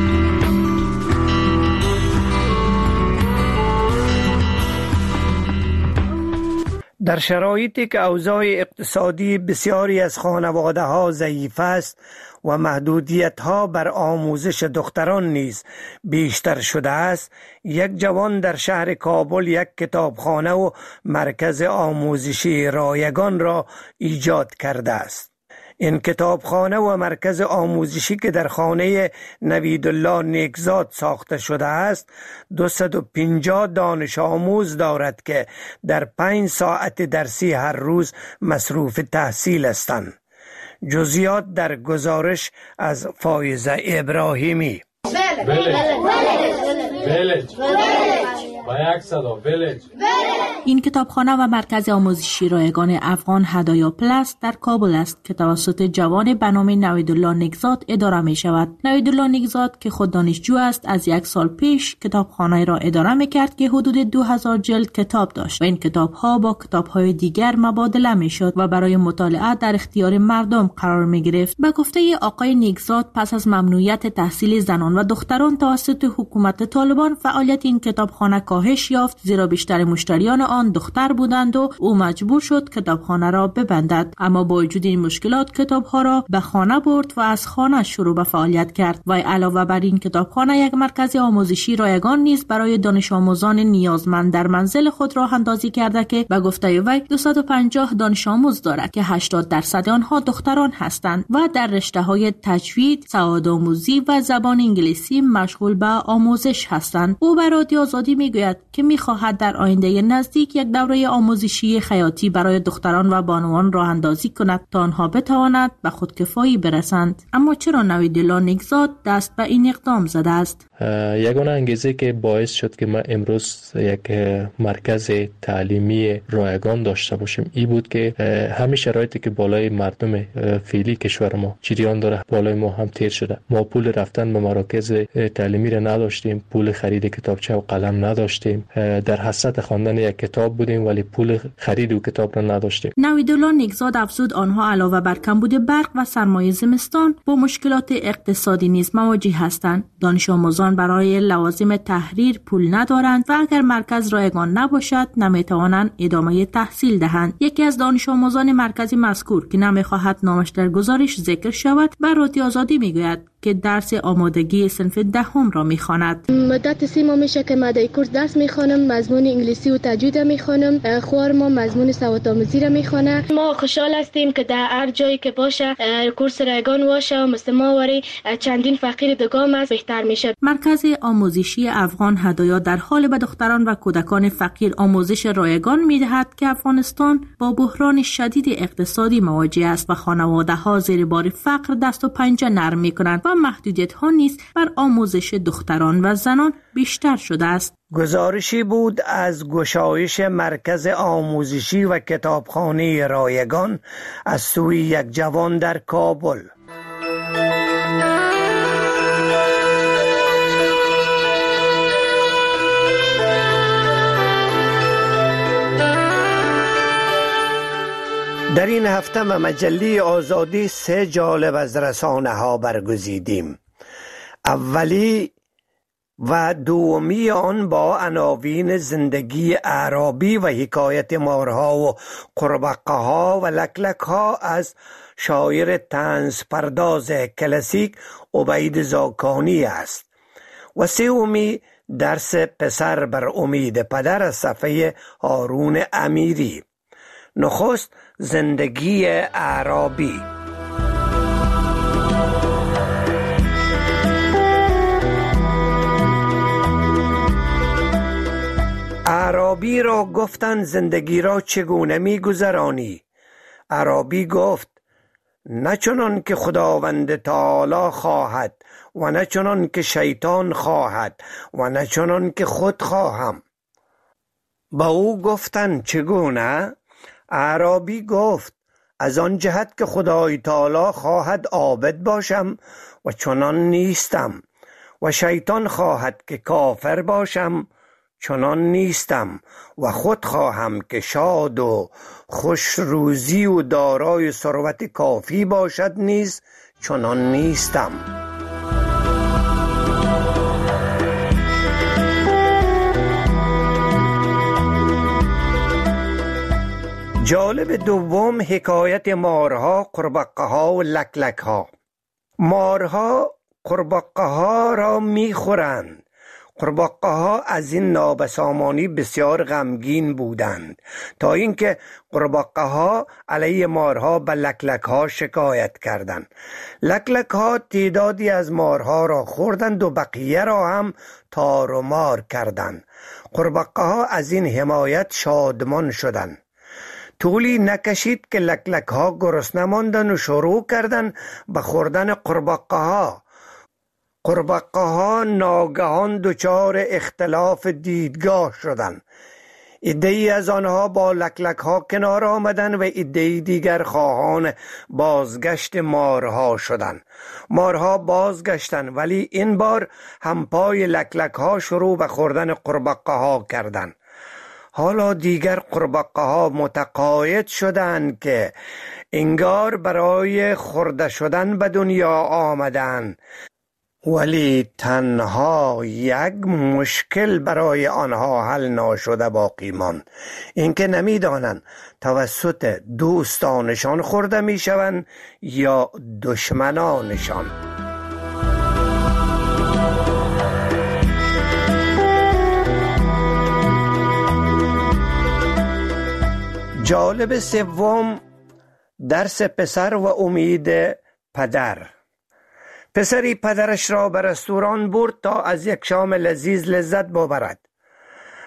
در شرایطی که اوضاع اقتصادی بسیاری از خانواده ها ضعیف است و محدودیت ها بر آموزش دختران نیز بیشتر شده است، یک جوان در شهر کابل یک کتابخانه و مرکز آموزشی رایگان را ایجاد کرده است. این کتابخانه و مرکز آموزشی که در خانه نویدالله نیکزاد ساخته شده است 250 دانش آموز دارد که در 5 ساعت درسی هر روز مصروف تحصیل هستند. جزئیات در گزارش از فایزه ابراهیمی. این کتابخانه و مرکز آموزشی رایگان افغان هدایا پلاس در کابل است که توسط جوان به نام نویدالله نیکزاد اداره می شود. نویدالله نیکزاد که خود دانشجو است از 1 سال پیش کتابخانه را اداره می کرد که حدود 2000 جلد کتاب داشت و این کتاب ها با کتاب های دیگر مبادله می شد و برای مطالعه در اختیار مردم قرار می گرفت. به گفته آقای نیکزاد پس از ممنوعیت تحصیل زنان و دختران توسط حکومت طالبان فعالیت این کتابخانه کاهش یافت، زیرا بیشتر مشتریان آن دختر بودند و او مجبور شد کتابخانه را ببندد. اما با وجود این مشکلات کتابها را به خانه برد و از خانه شروع به فعالیت کرد و علاوه بر این کتابخانه یک مرکز آموزشی رایگان نیز برای دانش آموزان نیازمند در منزل خود راه اندازی کرده که به گفته وی 250 دانش آموز دارد که 80% آنها دختران هستند و در رشته‌های تجوید، سوادآموزی و زبان انگلیسی مشغول به آموزش هستند. او به رادیو آزادی میگوید که میخواهد در آینده نزدیک تحقیق یک دوره آموزشی خیاطی برای دختران و بانوان راه اندازی کند تا آنها بتوانند به خودکفایی برسند. اما چرا نویدالله نیکزاد دست به این اقدام زده است؟ یگانه انگیزه که باعث شد که ما امروز یک مرکز تعلیمی رایگان داشته باشیم این بود که همه شرایطی که بالای مردم فعلی کشور ما جریان داره بالای ما هم تیر شده. ما پول رفتن به مراکز تعلیمی را نداشتیم، پول خرید کتابچه و قلم نداشتیم، در حسرت خواندن یک کتاب بودیم ولی پول خرید و کتاب را نداشتیم. نویدالله نیکزاد افزود آنها علاوه بر کمبود برق و سرمایه زمستان با مشکلات اقتصادی نیز مواجه هستند. دانش آموزان برای لوازم تحریر پول ندارند و اگر مرکز رایگان نباشد نمیتوانند ادامه تحصیل دهند. یکی از دانش آموزان مرکز مذکور که نمیخواهد نامش در گزارش ذکر شود به رادیو آزادی میگوید که درس آمادگی صنف دهم را میخواند. مدت 3 ماه میشه که مدرک کورس درس میخوانم، مضمون انگلیسی و تجوید میخوانم، خوار ما مضمون سوادآموزی را میخوانه. ما خوشحال هستیم که در هر جایی که باشه کورس رایگان باشه و مثل ما وری چندین فقیر دگام است بهتر میشه. مرکز آموزشی افغان هدایا در حال به دختران و کودکان فقیر آموزش رایگان میدهد که افغانستان با بحران شدید اقتصادی مواجه است و خانواده ها زیر بار فقر دست و پنجه نرم میکنند و محدودیت ها نیز بر آموزش دختران و زنان بیشتر شده است. گزارشی بود از گشایش مرکز آموزشی و کتابخانه رایگان از سوی یک جوان در کابل. در این هفته مجله آزادی 3 جالب از رسانه ها برگزیدیم. اولی و دومی آن با عناوین زندگی اعرابی و حکایت مارها و قربقه ها و لکلک ها از شاعر طنز پرداز کلاسیک عبید زاکانی است و سومی درس پسر بر امید پدر از صفحه هارون امیری. نخست زندگی اعرابی. اعرابی را گفتند زندگی را چگونه می گذرانی؟ اعرابی گفت نه چنان که خداوند تعالی خواهد و نه چنان که شیطان خواهد و نه چنان که خود خواهم. با او گفتند چگونه؟ اعرابی گفت از آن جهت که خدای تعالی خواهد عابد باشم و چنان نیستم و شیطان خواهد که کافر باشم چنان نیستم و خود خواهم که شاد و خوش روزی و دارای ثروت کافی باشد نیز چنان نیستم. جالب دوم حکایت مارها، قربقه ها و لکلک ها. مارها قربقه ها را می خورند. قربقه ها از این نابسامانی بسیار غمگین بودند تا اینکه قربقه ها علیه مارها به لکلک ها شکایت کردند. لکلک ها تعدادی از مارها را خوردند و بقیه را هم تار و مار کردند. قربقه ها از این حمایت شادمان شدند. طولی نکشید که لکلک ها گرسنه ماندند و شروع کردند به خوردن قربقه ها. قربقه ها ناگهان دچار اختلاف دیدگاه شدند. عده‌ای از آنها با لکلک ها کنار آمدند و عده‌ای دیگر خواهان بازگشت مارها شدند. مارها بازگشتند ولی این بار همپای لکلک ها شروع به خوردن قربقه ها کردند. حالا دیگر قربقه ها متقاعد شدند که انگار برای خورده شدن به دنیا آمدند، ولی تنها یک مشکل برای آنها حل ناشده باقی ماند، اینکه نمیدانند توسط دوستانشان خورده میشوند یا دشمنانشان. جالب سوم درس پسر و امید پدر. پسری پدرش را به رستوران برد تا از یک شام لذیذ لذت ببرد.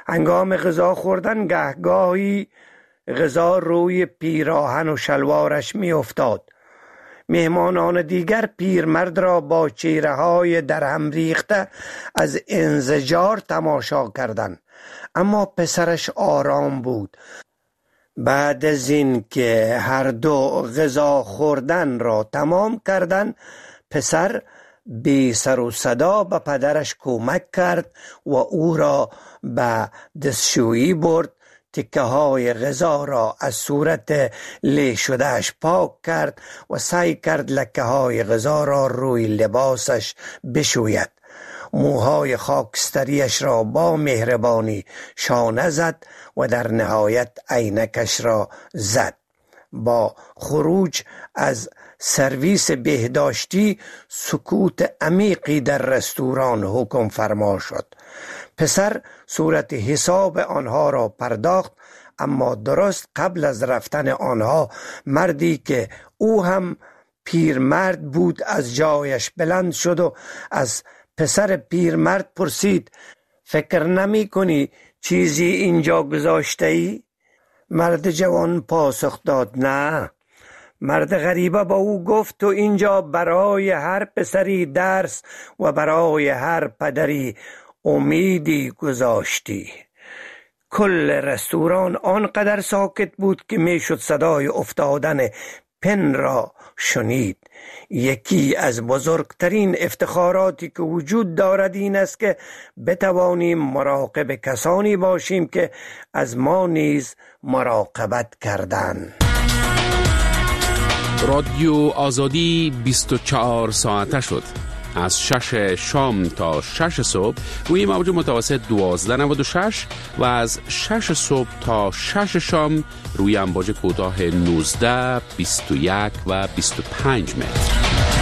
هنگام غذا خوردن گهگاهی غذا روی پیراهن و شلوارش می افتاد. مهمانان دیگر پیرمرد را با چهره‌های درهم ریخته از انزجار تماشا کردند، اما پسرش آرام بود. بعد از این که هر دو غذا خوردن را تمام کردند، پسر بی سر و صدا به پدرش کمک کرد و او را به دستشویی برد. تکه های غذا را از صورت لی شدهش پاک کرد و سعی کرد لکه های غذا را روی لباسش بشوید. موهای خاکستریش را با مهربانی شانه زد و در نهایت عینکش را زد. با خروج از سرویس بهداشتی سکوت عمیقی در رستوران حکم فرما شد. پسر صورت حساب آنها را پرداخت، اما درست قبل از رفتن آنها مردی که او هم پیرمرد بود از جایش بلند شد و از پسر پیرمرد پرسید: فکر نمی کنی چیزی اینجا گذاشته ای؟ مرد جوان پاسخ داد: نه. مرد غریبه با او گفت: تو اینجا برای هر پسری درس و برای هر پدری امیدی گذاشتی. کل رستوران آنقدر ساکت بود که میشد صدای افتادن پن را شنید. یکی از بزرگترین افتخاراتی که وجود دارد این است که بتوانیم مراقب کسانی باشیم که از ما نیز مراقبت کردند. رادیو آزادی 24 ساعته شد. از 6 شام تا 6 صبح روی موج متوسط 1296 و از 6 صبح تا 6 شام روی امواج کوتاه 19، 21 و 25 متر.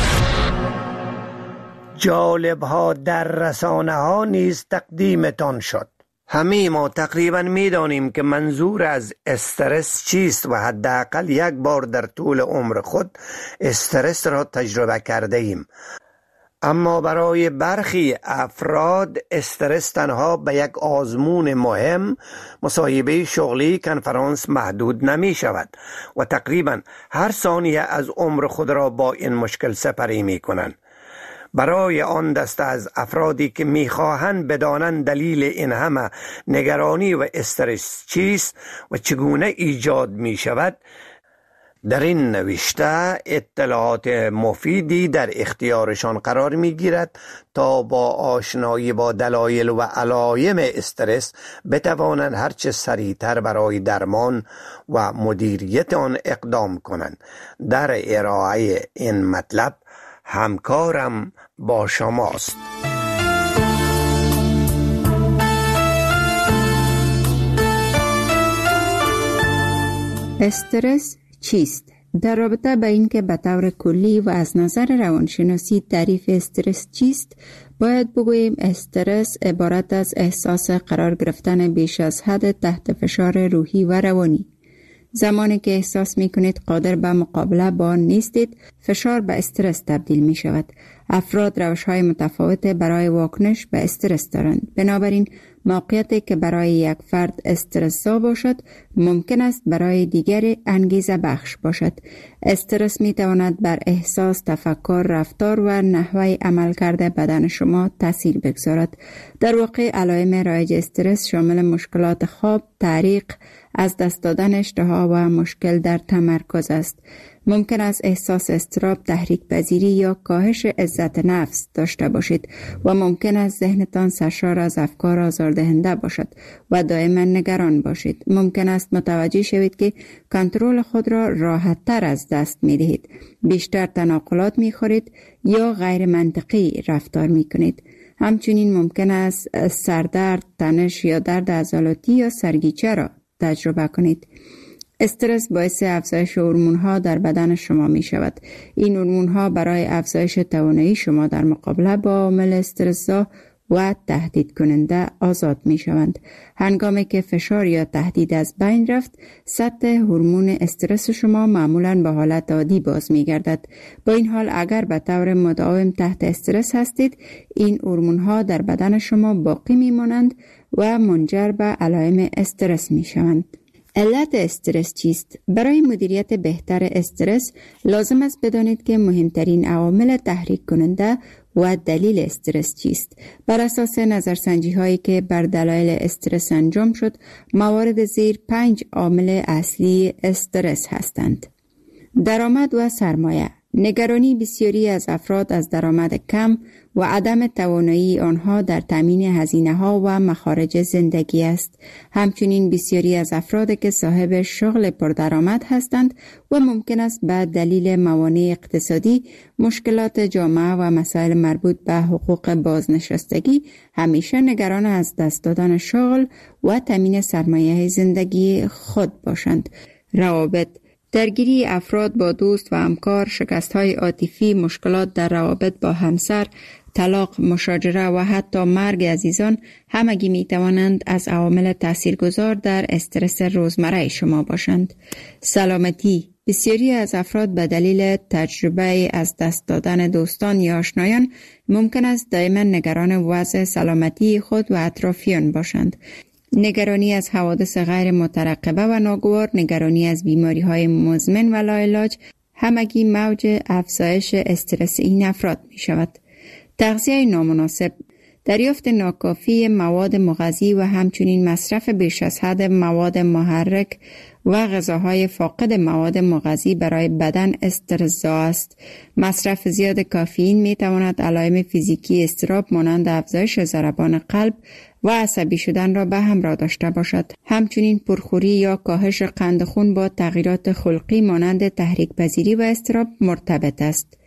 جالب ها در رسانه ها نیز تقدیمتان شد. همه ما تقریبا میدانیم که منظور از استرس چیست و حداقل یک بار در طول عمر خود استرس را تجربه کرده ایم. اما برای برخی افراد استرس تنها به یک آزمون مهم، مصاحبه شغلی، کنفرانس محدود نمی شود و تقریبا هر ثانیه از عمر خود را با این مشکل سپری می کنند. برای آن دسته از افرادی که میخواهند بدانند دلیل این همه نگرانی و استرس چیست و چگونه ایجاد می شود، در این نوشته اطلاعات مفیدی در اختیارشان قرار می گیرد تا با آشنایی با دلایل و علایم استرس بتوانند هرچه سریعتر برای درمان و مدیریت آن اقدام کنند. در ارائه این مطلب همکارم با شماست. استرس چیست؟ در رابطه با اینکه به طور کلی و از نظر روانشناسی تعریف استرس چیست، باید بگوییم استرس عبارت از احساس قرار گرفتن بیش از حد تحت فشار روحی و روانی. زمانی که احساس می کنید قادر به مقابله با آن نیستید، فشار به استرس تبدیل می شود. افراد روش‌های متفاوت برای واکنش به استرس دارند. بنابراین موقعیتی که برای یک فرد استرس‌زا باشد، ممکن است برای دیگری انگیزه بخش باشد. استرس می تواند بر احساس، تفکر، رفتار و نحوه عملکرد بدن شما تاثیر بگذارد. در واقع علائم رایج استرس شامل مشکلات خواب، تعریق، از دست دادن اشتها و مشکل در تمرکز است. ممکن است احساس اضطراب، تحریک پذیری یا کاهش عزت نفس داشته باشید و ممکن است ذهنتان سرشار از افکار آزاردهنده باشد و دائما نگران باشید. ممکن است متوجه شوید که کنترل خود را راحت تر از دست می دهید، بیشتر تناقلات می خورید یا غیر منطقی رفتار می کنید. همچنین ممکن است سردرد، تنش یا درد عضلاتی یا سرگیجه را تجربه کنید. استرس باعث افزایش هورمون‌ها در بدن شما می شود. این هورمون‌ها برای افزایش توانایی شما در مقابله با عامل استرس‌زا و تهدید کننده آزاد می شوند. هنگامی که فشار یا تهدید از بین رفت، سطح هورمون استرس شما معمولاً به حالت عادی باز می گردد. با این حال اگر به طور مداوم تحت استرس هستید، این هورمون ها در بدن شما باقی می مانند و منجر به علائم استرس می شوند. علت استرس چیست؟ برای مدیریت بهتر استرس لازم است بدانید که مهمترین عوامل تحریک کننده و دلیل استرس چیست. بر اساس نظرسنجی هایی که بر دلایل استرس انجام شد، موارد زیر 5 عامل اصلی استرس هستند. درآمد و سرمایه. نگرانی بسیاری از افراد از درآمد کم و عدم توانایی آنها در تامین هزینه‌ها و مخارج زندگی است. همچنین بسیاری از افراد که صاحب شغل پردرآمد هستند و ممکن است به دلیل موانع اقتصادی، مشکلات جامعه و مسائل مربوط به حقوق بازنشستگی همیشه نگران از دست دادن شغل و تامین سرمایه زندگی خود باشند. روابط. درگیری افراد با دوست و همکار، شکست‌های عاطفی، مشکلات در روابط با همسر، طلاق، مشاجره و حتی مرگ عزیزان همگی می توانند از عوامل تاثیرگذار در استرس روزمره شما باشند. سلامتی. بسیاری از افراد به دلیل تجربه از دست دادن دوستان یا آشنایان ممکن است دائما نگران وضع سلامتی خود و اطرافیان باشند. نگرانی از حوادث غیر مترقبه و ناگوار، نگرانی از بیماری‌های مزمن و لاعلاج همگی موج افزایش استرس این افراد می شود. تغذیه نامناسب. دریافت ناکافی مواد مغذی و همچنین مصرف بیش از حد مواد محرک و غذاهای فاقد مواد مغذی برای بدن استرس‌زا است. مصرف زیاد کافئین می تواند علائم فیزیکی اضطراب مانند افزایش ضربان قلب و عصبی شدن را به همراه داشته باشد. همچنین پرخوری یا کاهش قند خون با تغییرات خلقی مانند تحریک پذیری و اضطراب مرتبط است.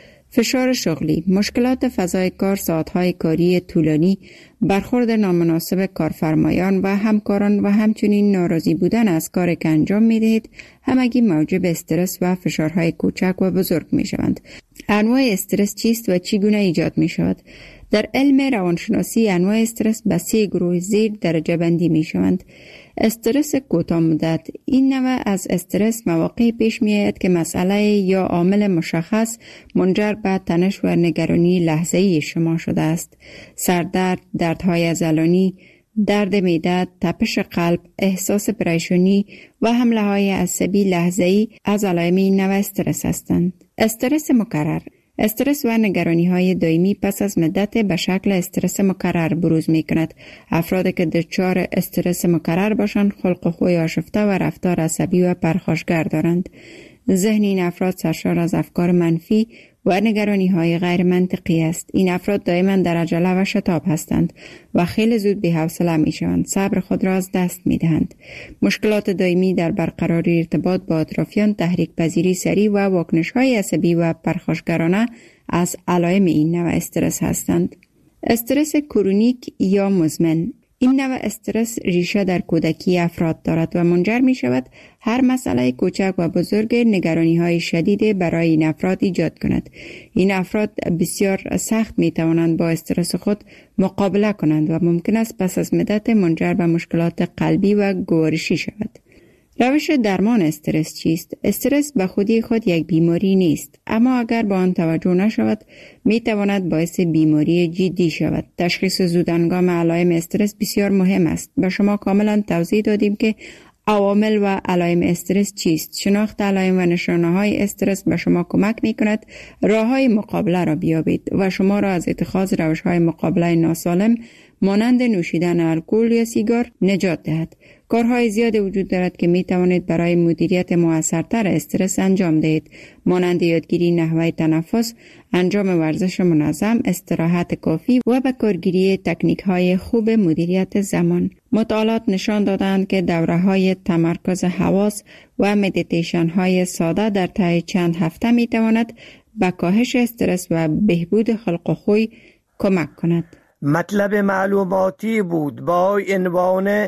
فشار شغلی. مشکلات فضای کار، ساعتهای کاری طولانی، برخورد نامناسب کارفرمایان و همکاران و همچنین ناراضی بودن از کاری که انجام می‌دهید همگی موجب استرس و فشارهای کوچک و بزرگ می‌شوند. انواع استرس چیست و چگونه ایجاد می‌شود؟ در علم روانشناسی انواع استرس به 3 گروه زیر درجه بندی می‌شوند. استرس کوتاه مدت. این نوع از استرس مواقعی پیش می آید که مسئله یا عامل مشخص منجر به تنش و نگرانی لحظه‌ای شما شده است. سردرد، دردهای عضلانی، درد معده، تپش قلب، احساس پریشانی و حمله‌های عصبی لحظه‌ای از علائم این نوع استرس هستند. استرس مکرر. استرس و نگرانی های دائمی پس از مدت به شکل استرس مکرر بروز می کند. افرادی که دچار استرس مکرر باشند خلق و خوی آشفته و رفتار عصبی و پرخاشگر دارند. ذهن این افراد سرشار از افکار منفی و نگرانی های غیر منطقی است. این افراد دائما در عجله و شتاب هستند و خیلی زود بی‌حوصله می شوند. صبر خود را از دست می دهند. مشکلات دائمی در برقراری ارتباط با اطرافیان، تحریک پذیری سریع و واکنش های عصبی و پرخاشگرانه از علائم این نوع استرس هستند. استرس کرونیک یا مزمن. این نوع استرس ریشه در کودکی افراد دارد و منجر می شود هر مسئله کوچک و بزرگ نگرانی های شدید برای این افراد ایجاد کند. این افراد بسیار سخت می توانند با استرس خود مقابله کنند و ممکن است پس از مدت منجر به مشکلات قلبی و گوارشی شود. روش درمان استرس چیست؟ استرس به خودی خود یک بیماری نیست، اما اگر با آن توجه نشود می تواند باعث بیماری جدی شود. تشخیص زودهنگام علائم استرس بسیار مهم است. به شما کاملا توضیح دادیم که عوامل و علائم استرس چیست. شناخت علائم و نشانه‌های استرس به شما کمک می کند راه‌های مقابله را بیابید و شما را از اتخاذ روش‌های مقابله ناسالم مانند نوشیدن الکل یا سیگار نجات دهد. کارهای زیاد وجود دارد که می توانید برای مدیریت موثرتر استرس انجام دهید، مانند یادگیری نحوه تنفس، انجام ورزش منظم، استراحت کافی و به کارگیری تکنیک‌های خوب مدیریت زمان. مطالعات نشان دادند که دوره‌های تمرکز حواس و مدیتیشن‌های ساده در طی چند هفته می تواند به کاهش استرس و بهبود خلق و خوی کمک کند. مطلب معلوماتی بود با عنوان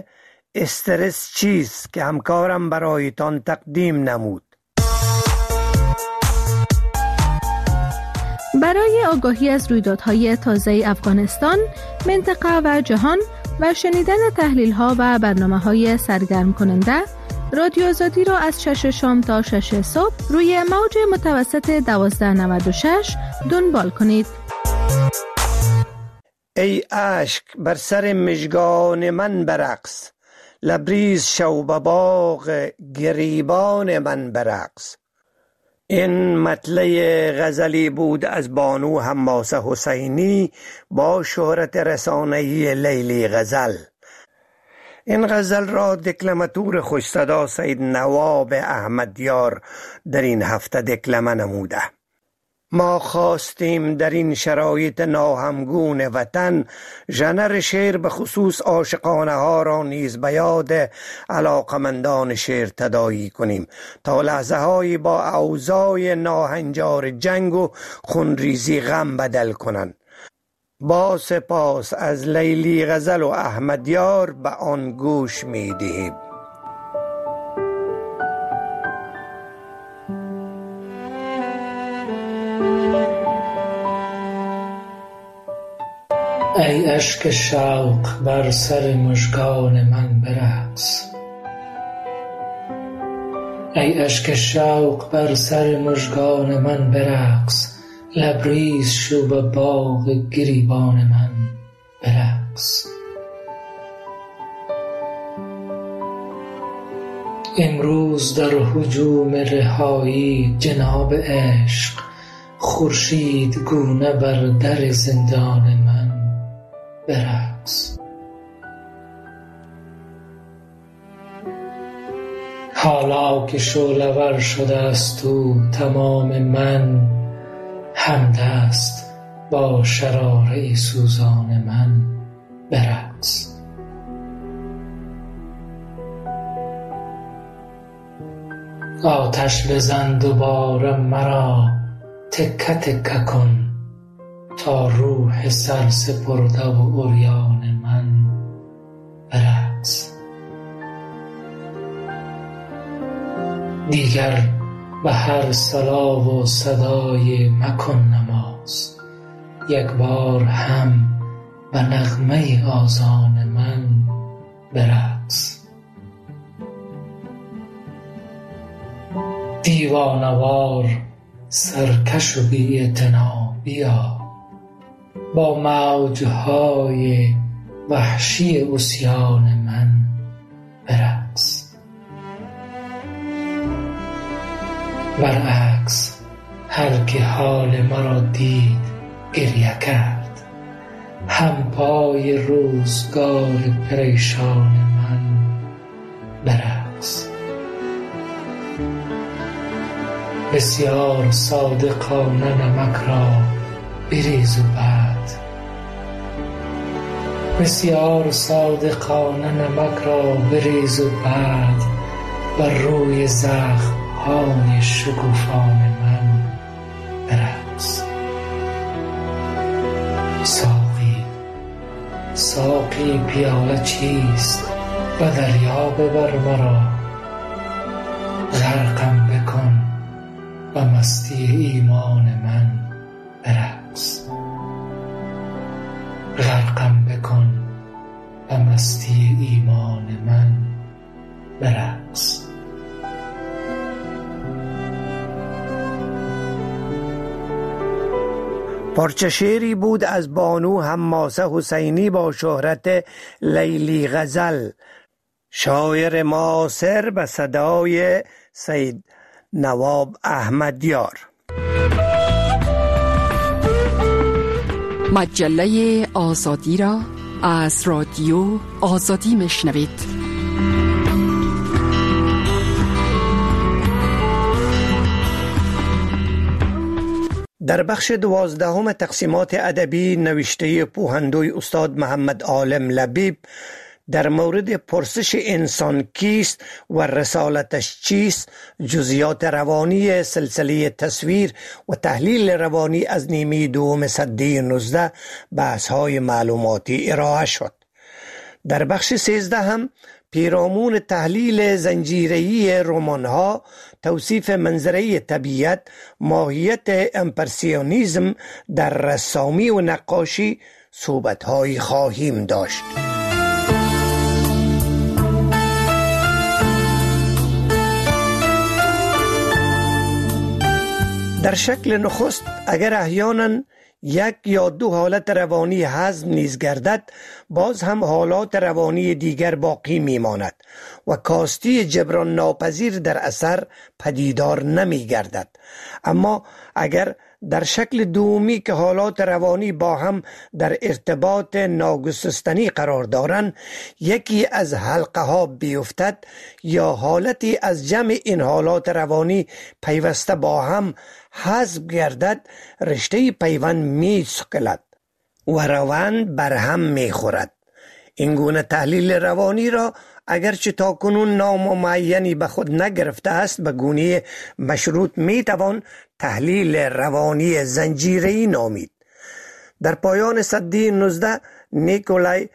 استرس چیست که همکارم برایتان تقدیم نمود. برای آگاهی از رویدادهای تازه افغانستان منطقه و جهان و شنیدن تحلیل ها و برنامه های سرگرم کننده، رادیو آزادی را از 6 شام تا 6 صبح روی موج متوسط 1296 دنبال کنید. ای اشک بر سر مژگان من برقص، لبریز شو به باغ گریبان من برقص. این مطلع غزلی بود از بانو حماسه حسینی با شهرت رسانه‌ای لیلی غزل. این غزل را دکلماتور خوش صدا سید نواب احمدیار در این هفته دکلمه نموده. ما خواستیم در این شرایط ناهمگون وطن ژنر شعر به خصوص عاشقانه ها را نیز به یاد علاقمندان شعر تداعی کنیم تا لحظه هایی با اوضاع ناهنجار جنگ و خونریزی غم بدل کنند. با سپاس از لیلی غزل و احمدیار به آن گوش می دهیم. ای اشک شوق بر سر مژگان من برقص، ای اشک شوق بر سر مژگان من برقص، لبریز شو به باغ گریبان من برقص. امروز در هجوم رهایی جناب عشق، خورشید گونه بر در زندان من برقص. حالا که شعله‌ور شده است او تمام من، همدست با شراره سوزان من برقص. آتش بزن دوباره مرا تکه تکه کن، تا روح سر سپرده و عریان من برقص. دیگر به هر صلا و صدای مکن نماز، یک بار هم به نغمه آذان من برقص. دیوانوار سرکش و بی اعتنا بیا، با موجهای وحشی عصیان من برقص. برعکس هر که حال مرا دید گریه کرد، هم پای روزگار پریشان من برقص. بسیار صادقانه نمک را بریز و بعد، بسیار صادقانه نمک را بریز و بعد بر روی زخم‌های شکوفان من برقص. ساقی ساقی پیاله چیست و دریا ببر مرا، غرقم بکن و مستی ایمان من برقص. غرقم بکن و مستی ایمان من برقص. پارچه شعری بود از بانو حماسه حسینی با شهرت لیلی غزل، شاعر معاصر به صدای سید نواب احمدیار. مجله آزادی را از رادیو آزادی میشنوید. در بخش 12 تقسیمات ادبی نوشته پوهندوی استاد محمد عالم لبیب در مورد پرسش انسان کیست و رسالتش چیست، جزئیات روانی سلسله تصویر و تحلیل روانی از نیمه دوم سده 19 بحث‌های معلوماتی ارائه شد. در بخش 13 هم پیرامون تحلیل زنجیره‌ای رمان‌ها، توصیف منظره طبیعت، ماهیت امپرسیونیزم در رسامی و نقاشی، صحبت‌هایی خواهیم داشت. در شکل نخست اگر احیانا یک یا دو حالت روانی حذف نیز گردد، باز هم حالات روانی دیگر باقی میماند و کاستی جبران ناپذیر در اثر پدیدار نمی گردد. اما اگر در شکل دومی که حالات روانی با هم در ارتباط ناگسستنی قرار دارند یکی از حلقه ها بیفتد یا حالتی از جمع این حالات روانی پیوسته با هم حذف گردد، رشته پیوند می سکلد و روند بر هم می خورد. این گونه تحلیل روانی را اگرچه تا کنون نام معینی به خود نگرفته است به گونه مشروط می توان تحلیل روانی زنجیره‌ای نامید. در پایان سده 19 نیکولای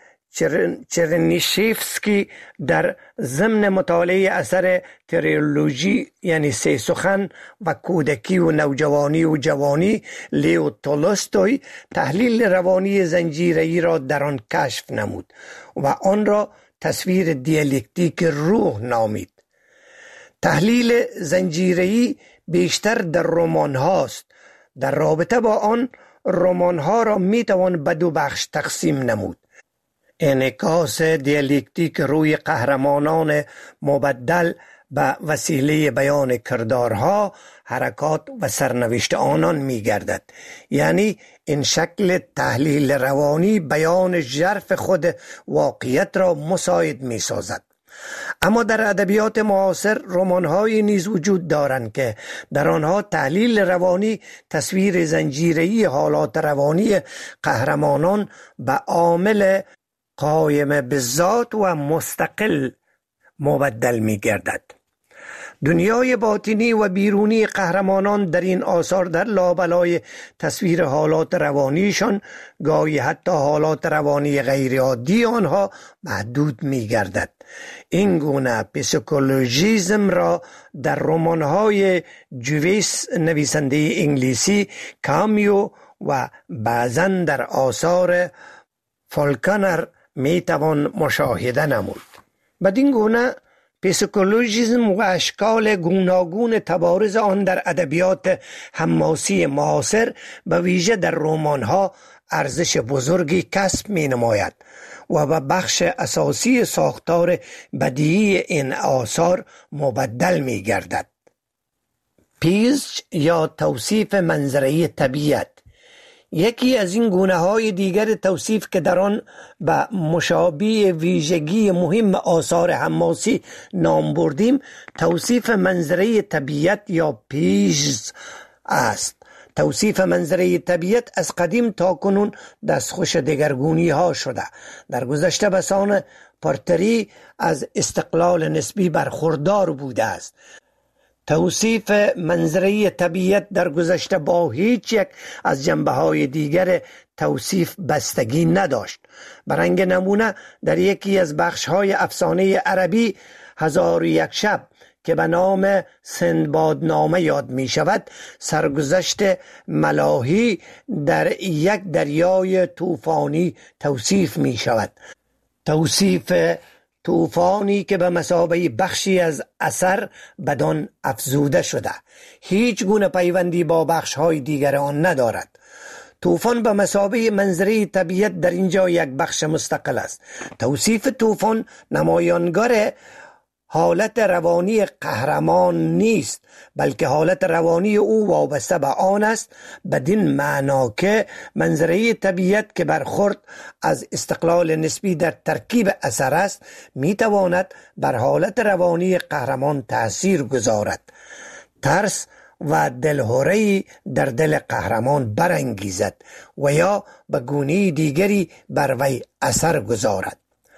چرنیشیفسکی در ضمن مطالعه اثر تریولوژی یعنی سه سخن و کودکی و نوجوانی و جوانی لیو تولستوی تحلیل روانی زنجیره‌ای را در آن کشف نمود و آن را تصویر دیالکتیک روح نامید. تحلیل زنجیره‌ای بیشتر در رمان هاست. در رابطه با آن رمان ها را می توان به دو بخش تقسیم نمود: انعکاس دیالکتیک روی قهرمانان مبدل به وسیله بیان کردارها، حرکات و سرنوشت آنان می گردد. یعنی این شکل تحلیل روانی بیان ژرف خود واقعیت را مساعد می سازد. اما در ادبیات معاصر رمان‌هایی نیز وجود دارند که در آنها تحلیل روانی تصویر زنجیره‌ای حالات روانی قهرمانان به عامل قائم بالذات و مستقل مبدل می گردد. دنیای باطنی و بیرونی قهرمانان در این آثار در لابلای تصویر حالات روانیشان گاهی حتی حالات روانی غیر عادی آنها محدود می گردد. این گونه پسیکولوژیسم را در رمان‌های جویس نویسنده انگلیسی، کامیو و بعضاً در آثار فالکنر می توان مشاهده نمود. بدین گونه پسیکولوژیسم و اشکال گوناگون تبارز آن در ادبیات حماسی معاصر به ویژه در رمان‌ها ارزش بزرگی کسب می نماید و به بخش اساسی ساختار بدیعی این آثار مبدل می گردد. پیچ یا توصیف منظره طبیعت یکی از این گونه های دیگر توصیف که در آن به مشابه ویژگی مهم آثار حماسی نام بردیم توصیف منظره طبیعت یا پیچ است. توصیف منظره طبیعت از قدیم تا کنون دستخوش دگرگونی ها شده. در گذشته بسان پارتری از استقلال نسبی برخوردار بوده است. توصیف منظره طبیعت در گذشته با هیچ یک از جنبه‌های دیگر توصیف بستگی نداشت. برای نمونه در یکی از بخش‌های افسانه عربی 1001 شب که به نام سندبادنامه یاد می شود، سرگذشت ملاحی در یک دریای طوفانی توصیف می شود. توصیف طوفانی که به مثابه بخشی از اثر بدان افزوده شده، هیچ گونه پیوندی با بخش‌های دیگر آن ندارد. طوفان به مثابه منظره طبیعت در اینجا یک بخش مستقل است. توصیف طوفان نمایانگر حالت روانی قهرمان نیست، بلکه حالت روانی او وابسته به آن است، بدین معنا که منظره طبیعت که برخورد از استقلال نسبی در ترکیب اثر است میتواند بر حالت روانی قهرمان تأثیر گذارد، ترس و دلهره‌ای در دل قهرمان برانگیزد و یا به گونه دیگری بر وی اثر گذارد.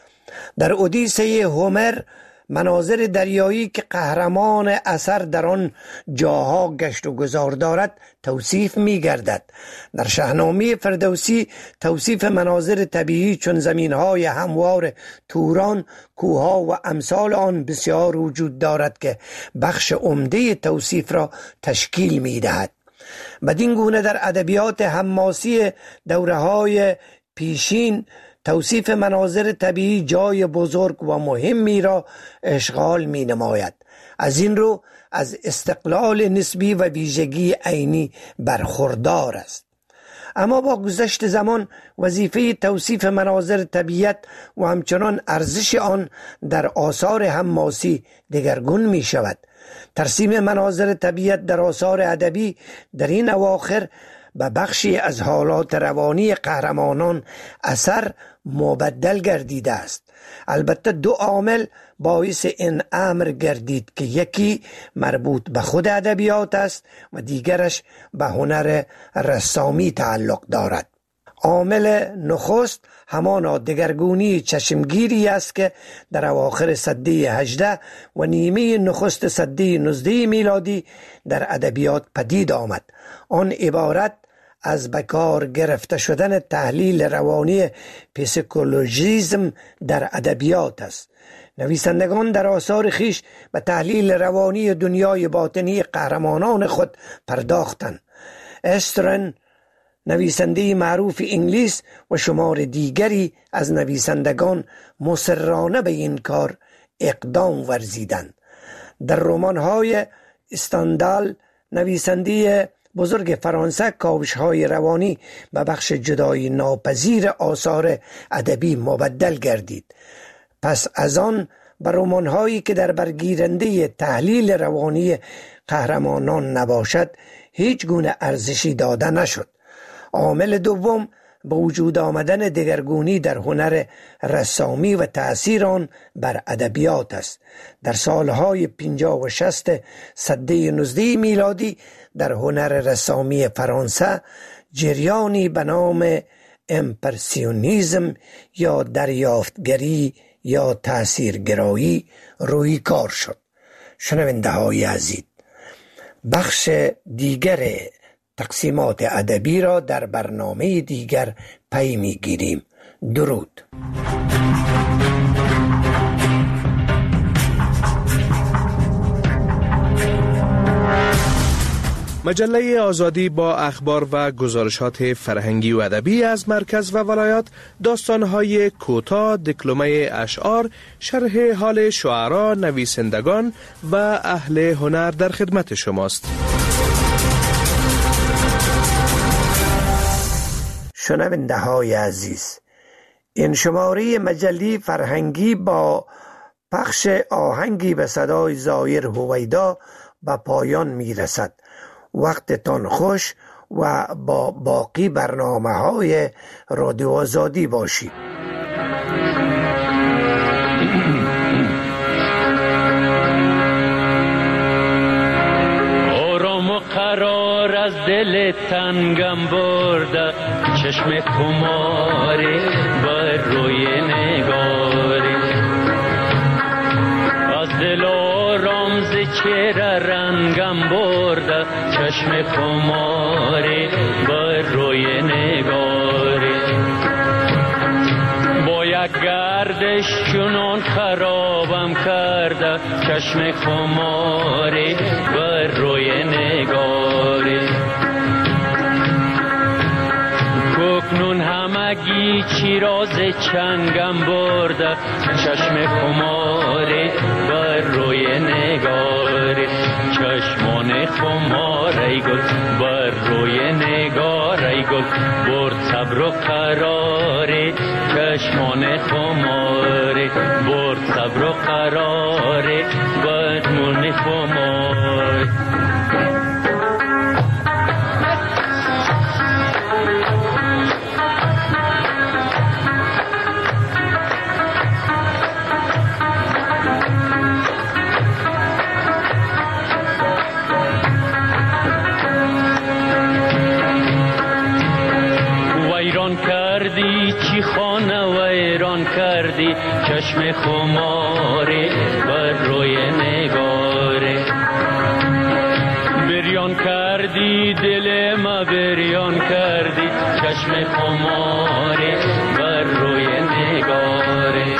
در اودیسه هومر مناظر دریایی که قهرمان اثر در آن جاها گشت و گذار دارد توصیف می گردد. در شاهنامه فردوسی توصیف مناظر طبیعی چون زمینهای هموار توران، کوها و امثال آن بسیار وجود دارد که بخش عمده توصیف را تشکیل می دهد. بدین گونه در ادبیات حماسی دوره‌های پیشین توصیف مناظر طبیعی جای بزرگ و مهمی را اشغال می نماید. از این رو از استقلال نسبی و ویژگی عینی برخوردار است. اما با گذشت زمان وظیفه توصیف مناظر طبیعت و همچنان ارزش آن در آثار حماسی دگرگون می شود. ترسیم مناظر طبیعت در آثار ادبی در این اواخر به بخشی از حالات روانی قهرمانان اثر مبدل گردیده است. البته دو عامل باعث این امر گردید که یکی مربوط به خود ادبیات است و دیگرش به هنر رسامی تعلق دارد. عامل نخست همانا دگرگونی چشمگیری است که در اواخر سده 18 و نیمه نخست سده 19 میلادی در ادبیات پدید آمد. آن عبارت از بکار گرفته شدن تحلیل روانی پسیکولوژیسم در ادبیات است. نویسندگان در آثار خیش به تحلیل روانی دنیای باطنی قهرمانان خود پرداختند. استرن نویسنده معروف انگلیس و شمار دیگری از نویسندگان مصرانه به این کار اقدام ورزیدند. در رمان‌های استندال نویسنده بزرگ فرانسه کاوش‌های روانی به بخش جدایی ناپذیر آثار ادبی مبدل گردید. پس از آن به رمان‌هایی که در برگیرنده تحلیل روانی قهرمانان نباشد هیچ گونه ارزشی داده نشد. عامل دوم به وجود آمدن دگرگونی در هنر رسامی و تأثیر آن بر ادبیات است. در سالهای 50 و 60 سده 19 میلادی در هنر رسامی فرانسه جریانی به نام امپرسیونیزم یا دریافتگری یا تأثیرگرایی روی کار شد. شنونده های عزیز، بخش دیگر تقسیمات ادبی را در برنامه دیگر پی می‌گیریم. درود. مجله آزادی با اخبار و گزارشات فرهنگی و ادبی از مرکز و ولایات، داستان‌های کوتاه، دکلمه اشعار، شرح حال شعرا، نویسندگان و اهل هنر در خدمت شماست. شنونده های عزیز، این شماره مجله فرهنگی با پخش آهنگی به صدای زایر هویدا به پایان می رسد. وقتتان خوش و با باقی برنامه های رادیو آزادی باشید. آرام و قرار از دل تنگم برده، چشم خماری بر روی نگاری، از دل آرام ز چهره رنگم برده، چشم خماری بر روی نگاری، با یک گردش چنان خرابم کرده، چشم خماری بر روی نگاری، کوکنون همگی چیراز چنگم برده، چشم خماری بر روی نگاری، چشمان خمار ای گل بر روی نگار ای گل، برد صبر و قراری، چشمان خماری برد صبر و قراری، بدمون خماری. چی خانه ویران کردی، چشم خماری بر روی نگاری، بریان کردی دل ما بریان کردی، چشم خماری بر روی نگاری،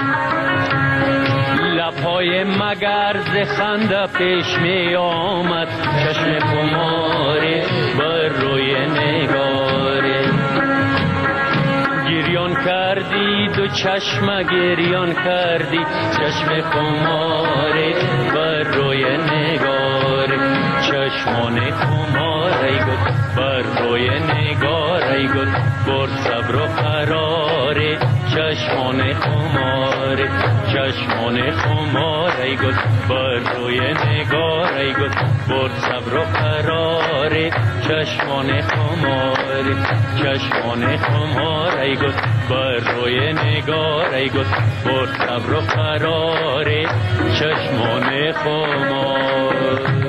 لبهای مگر ز خنده پیش می آمد، چشم خماری بر روی نگاری، گریان چشم گریان کردی، چشم خمار بر روی نگار، چشمان خمار ای گل بر روی نگار، ای گل برد صبر و قرار، چشمان خمار، چشمان خمار ای گل بر روی نگار، ای گل برد صبر و قرار، چشمان خمار، چشمان خمار ای گل بر روی نگار، ای گل برد صبر و قرار، چشمان خمار.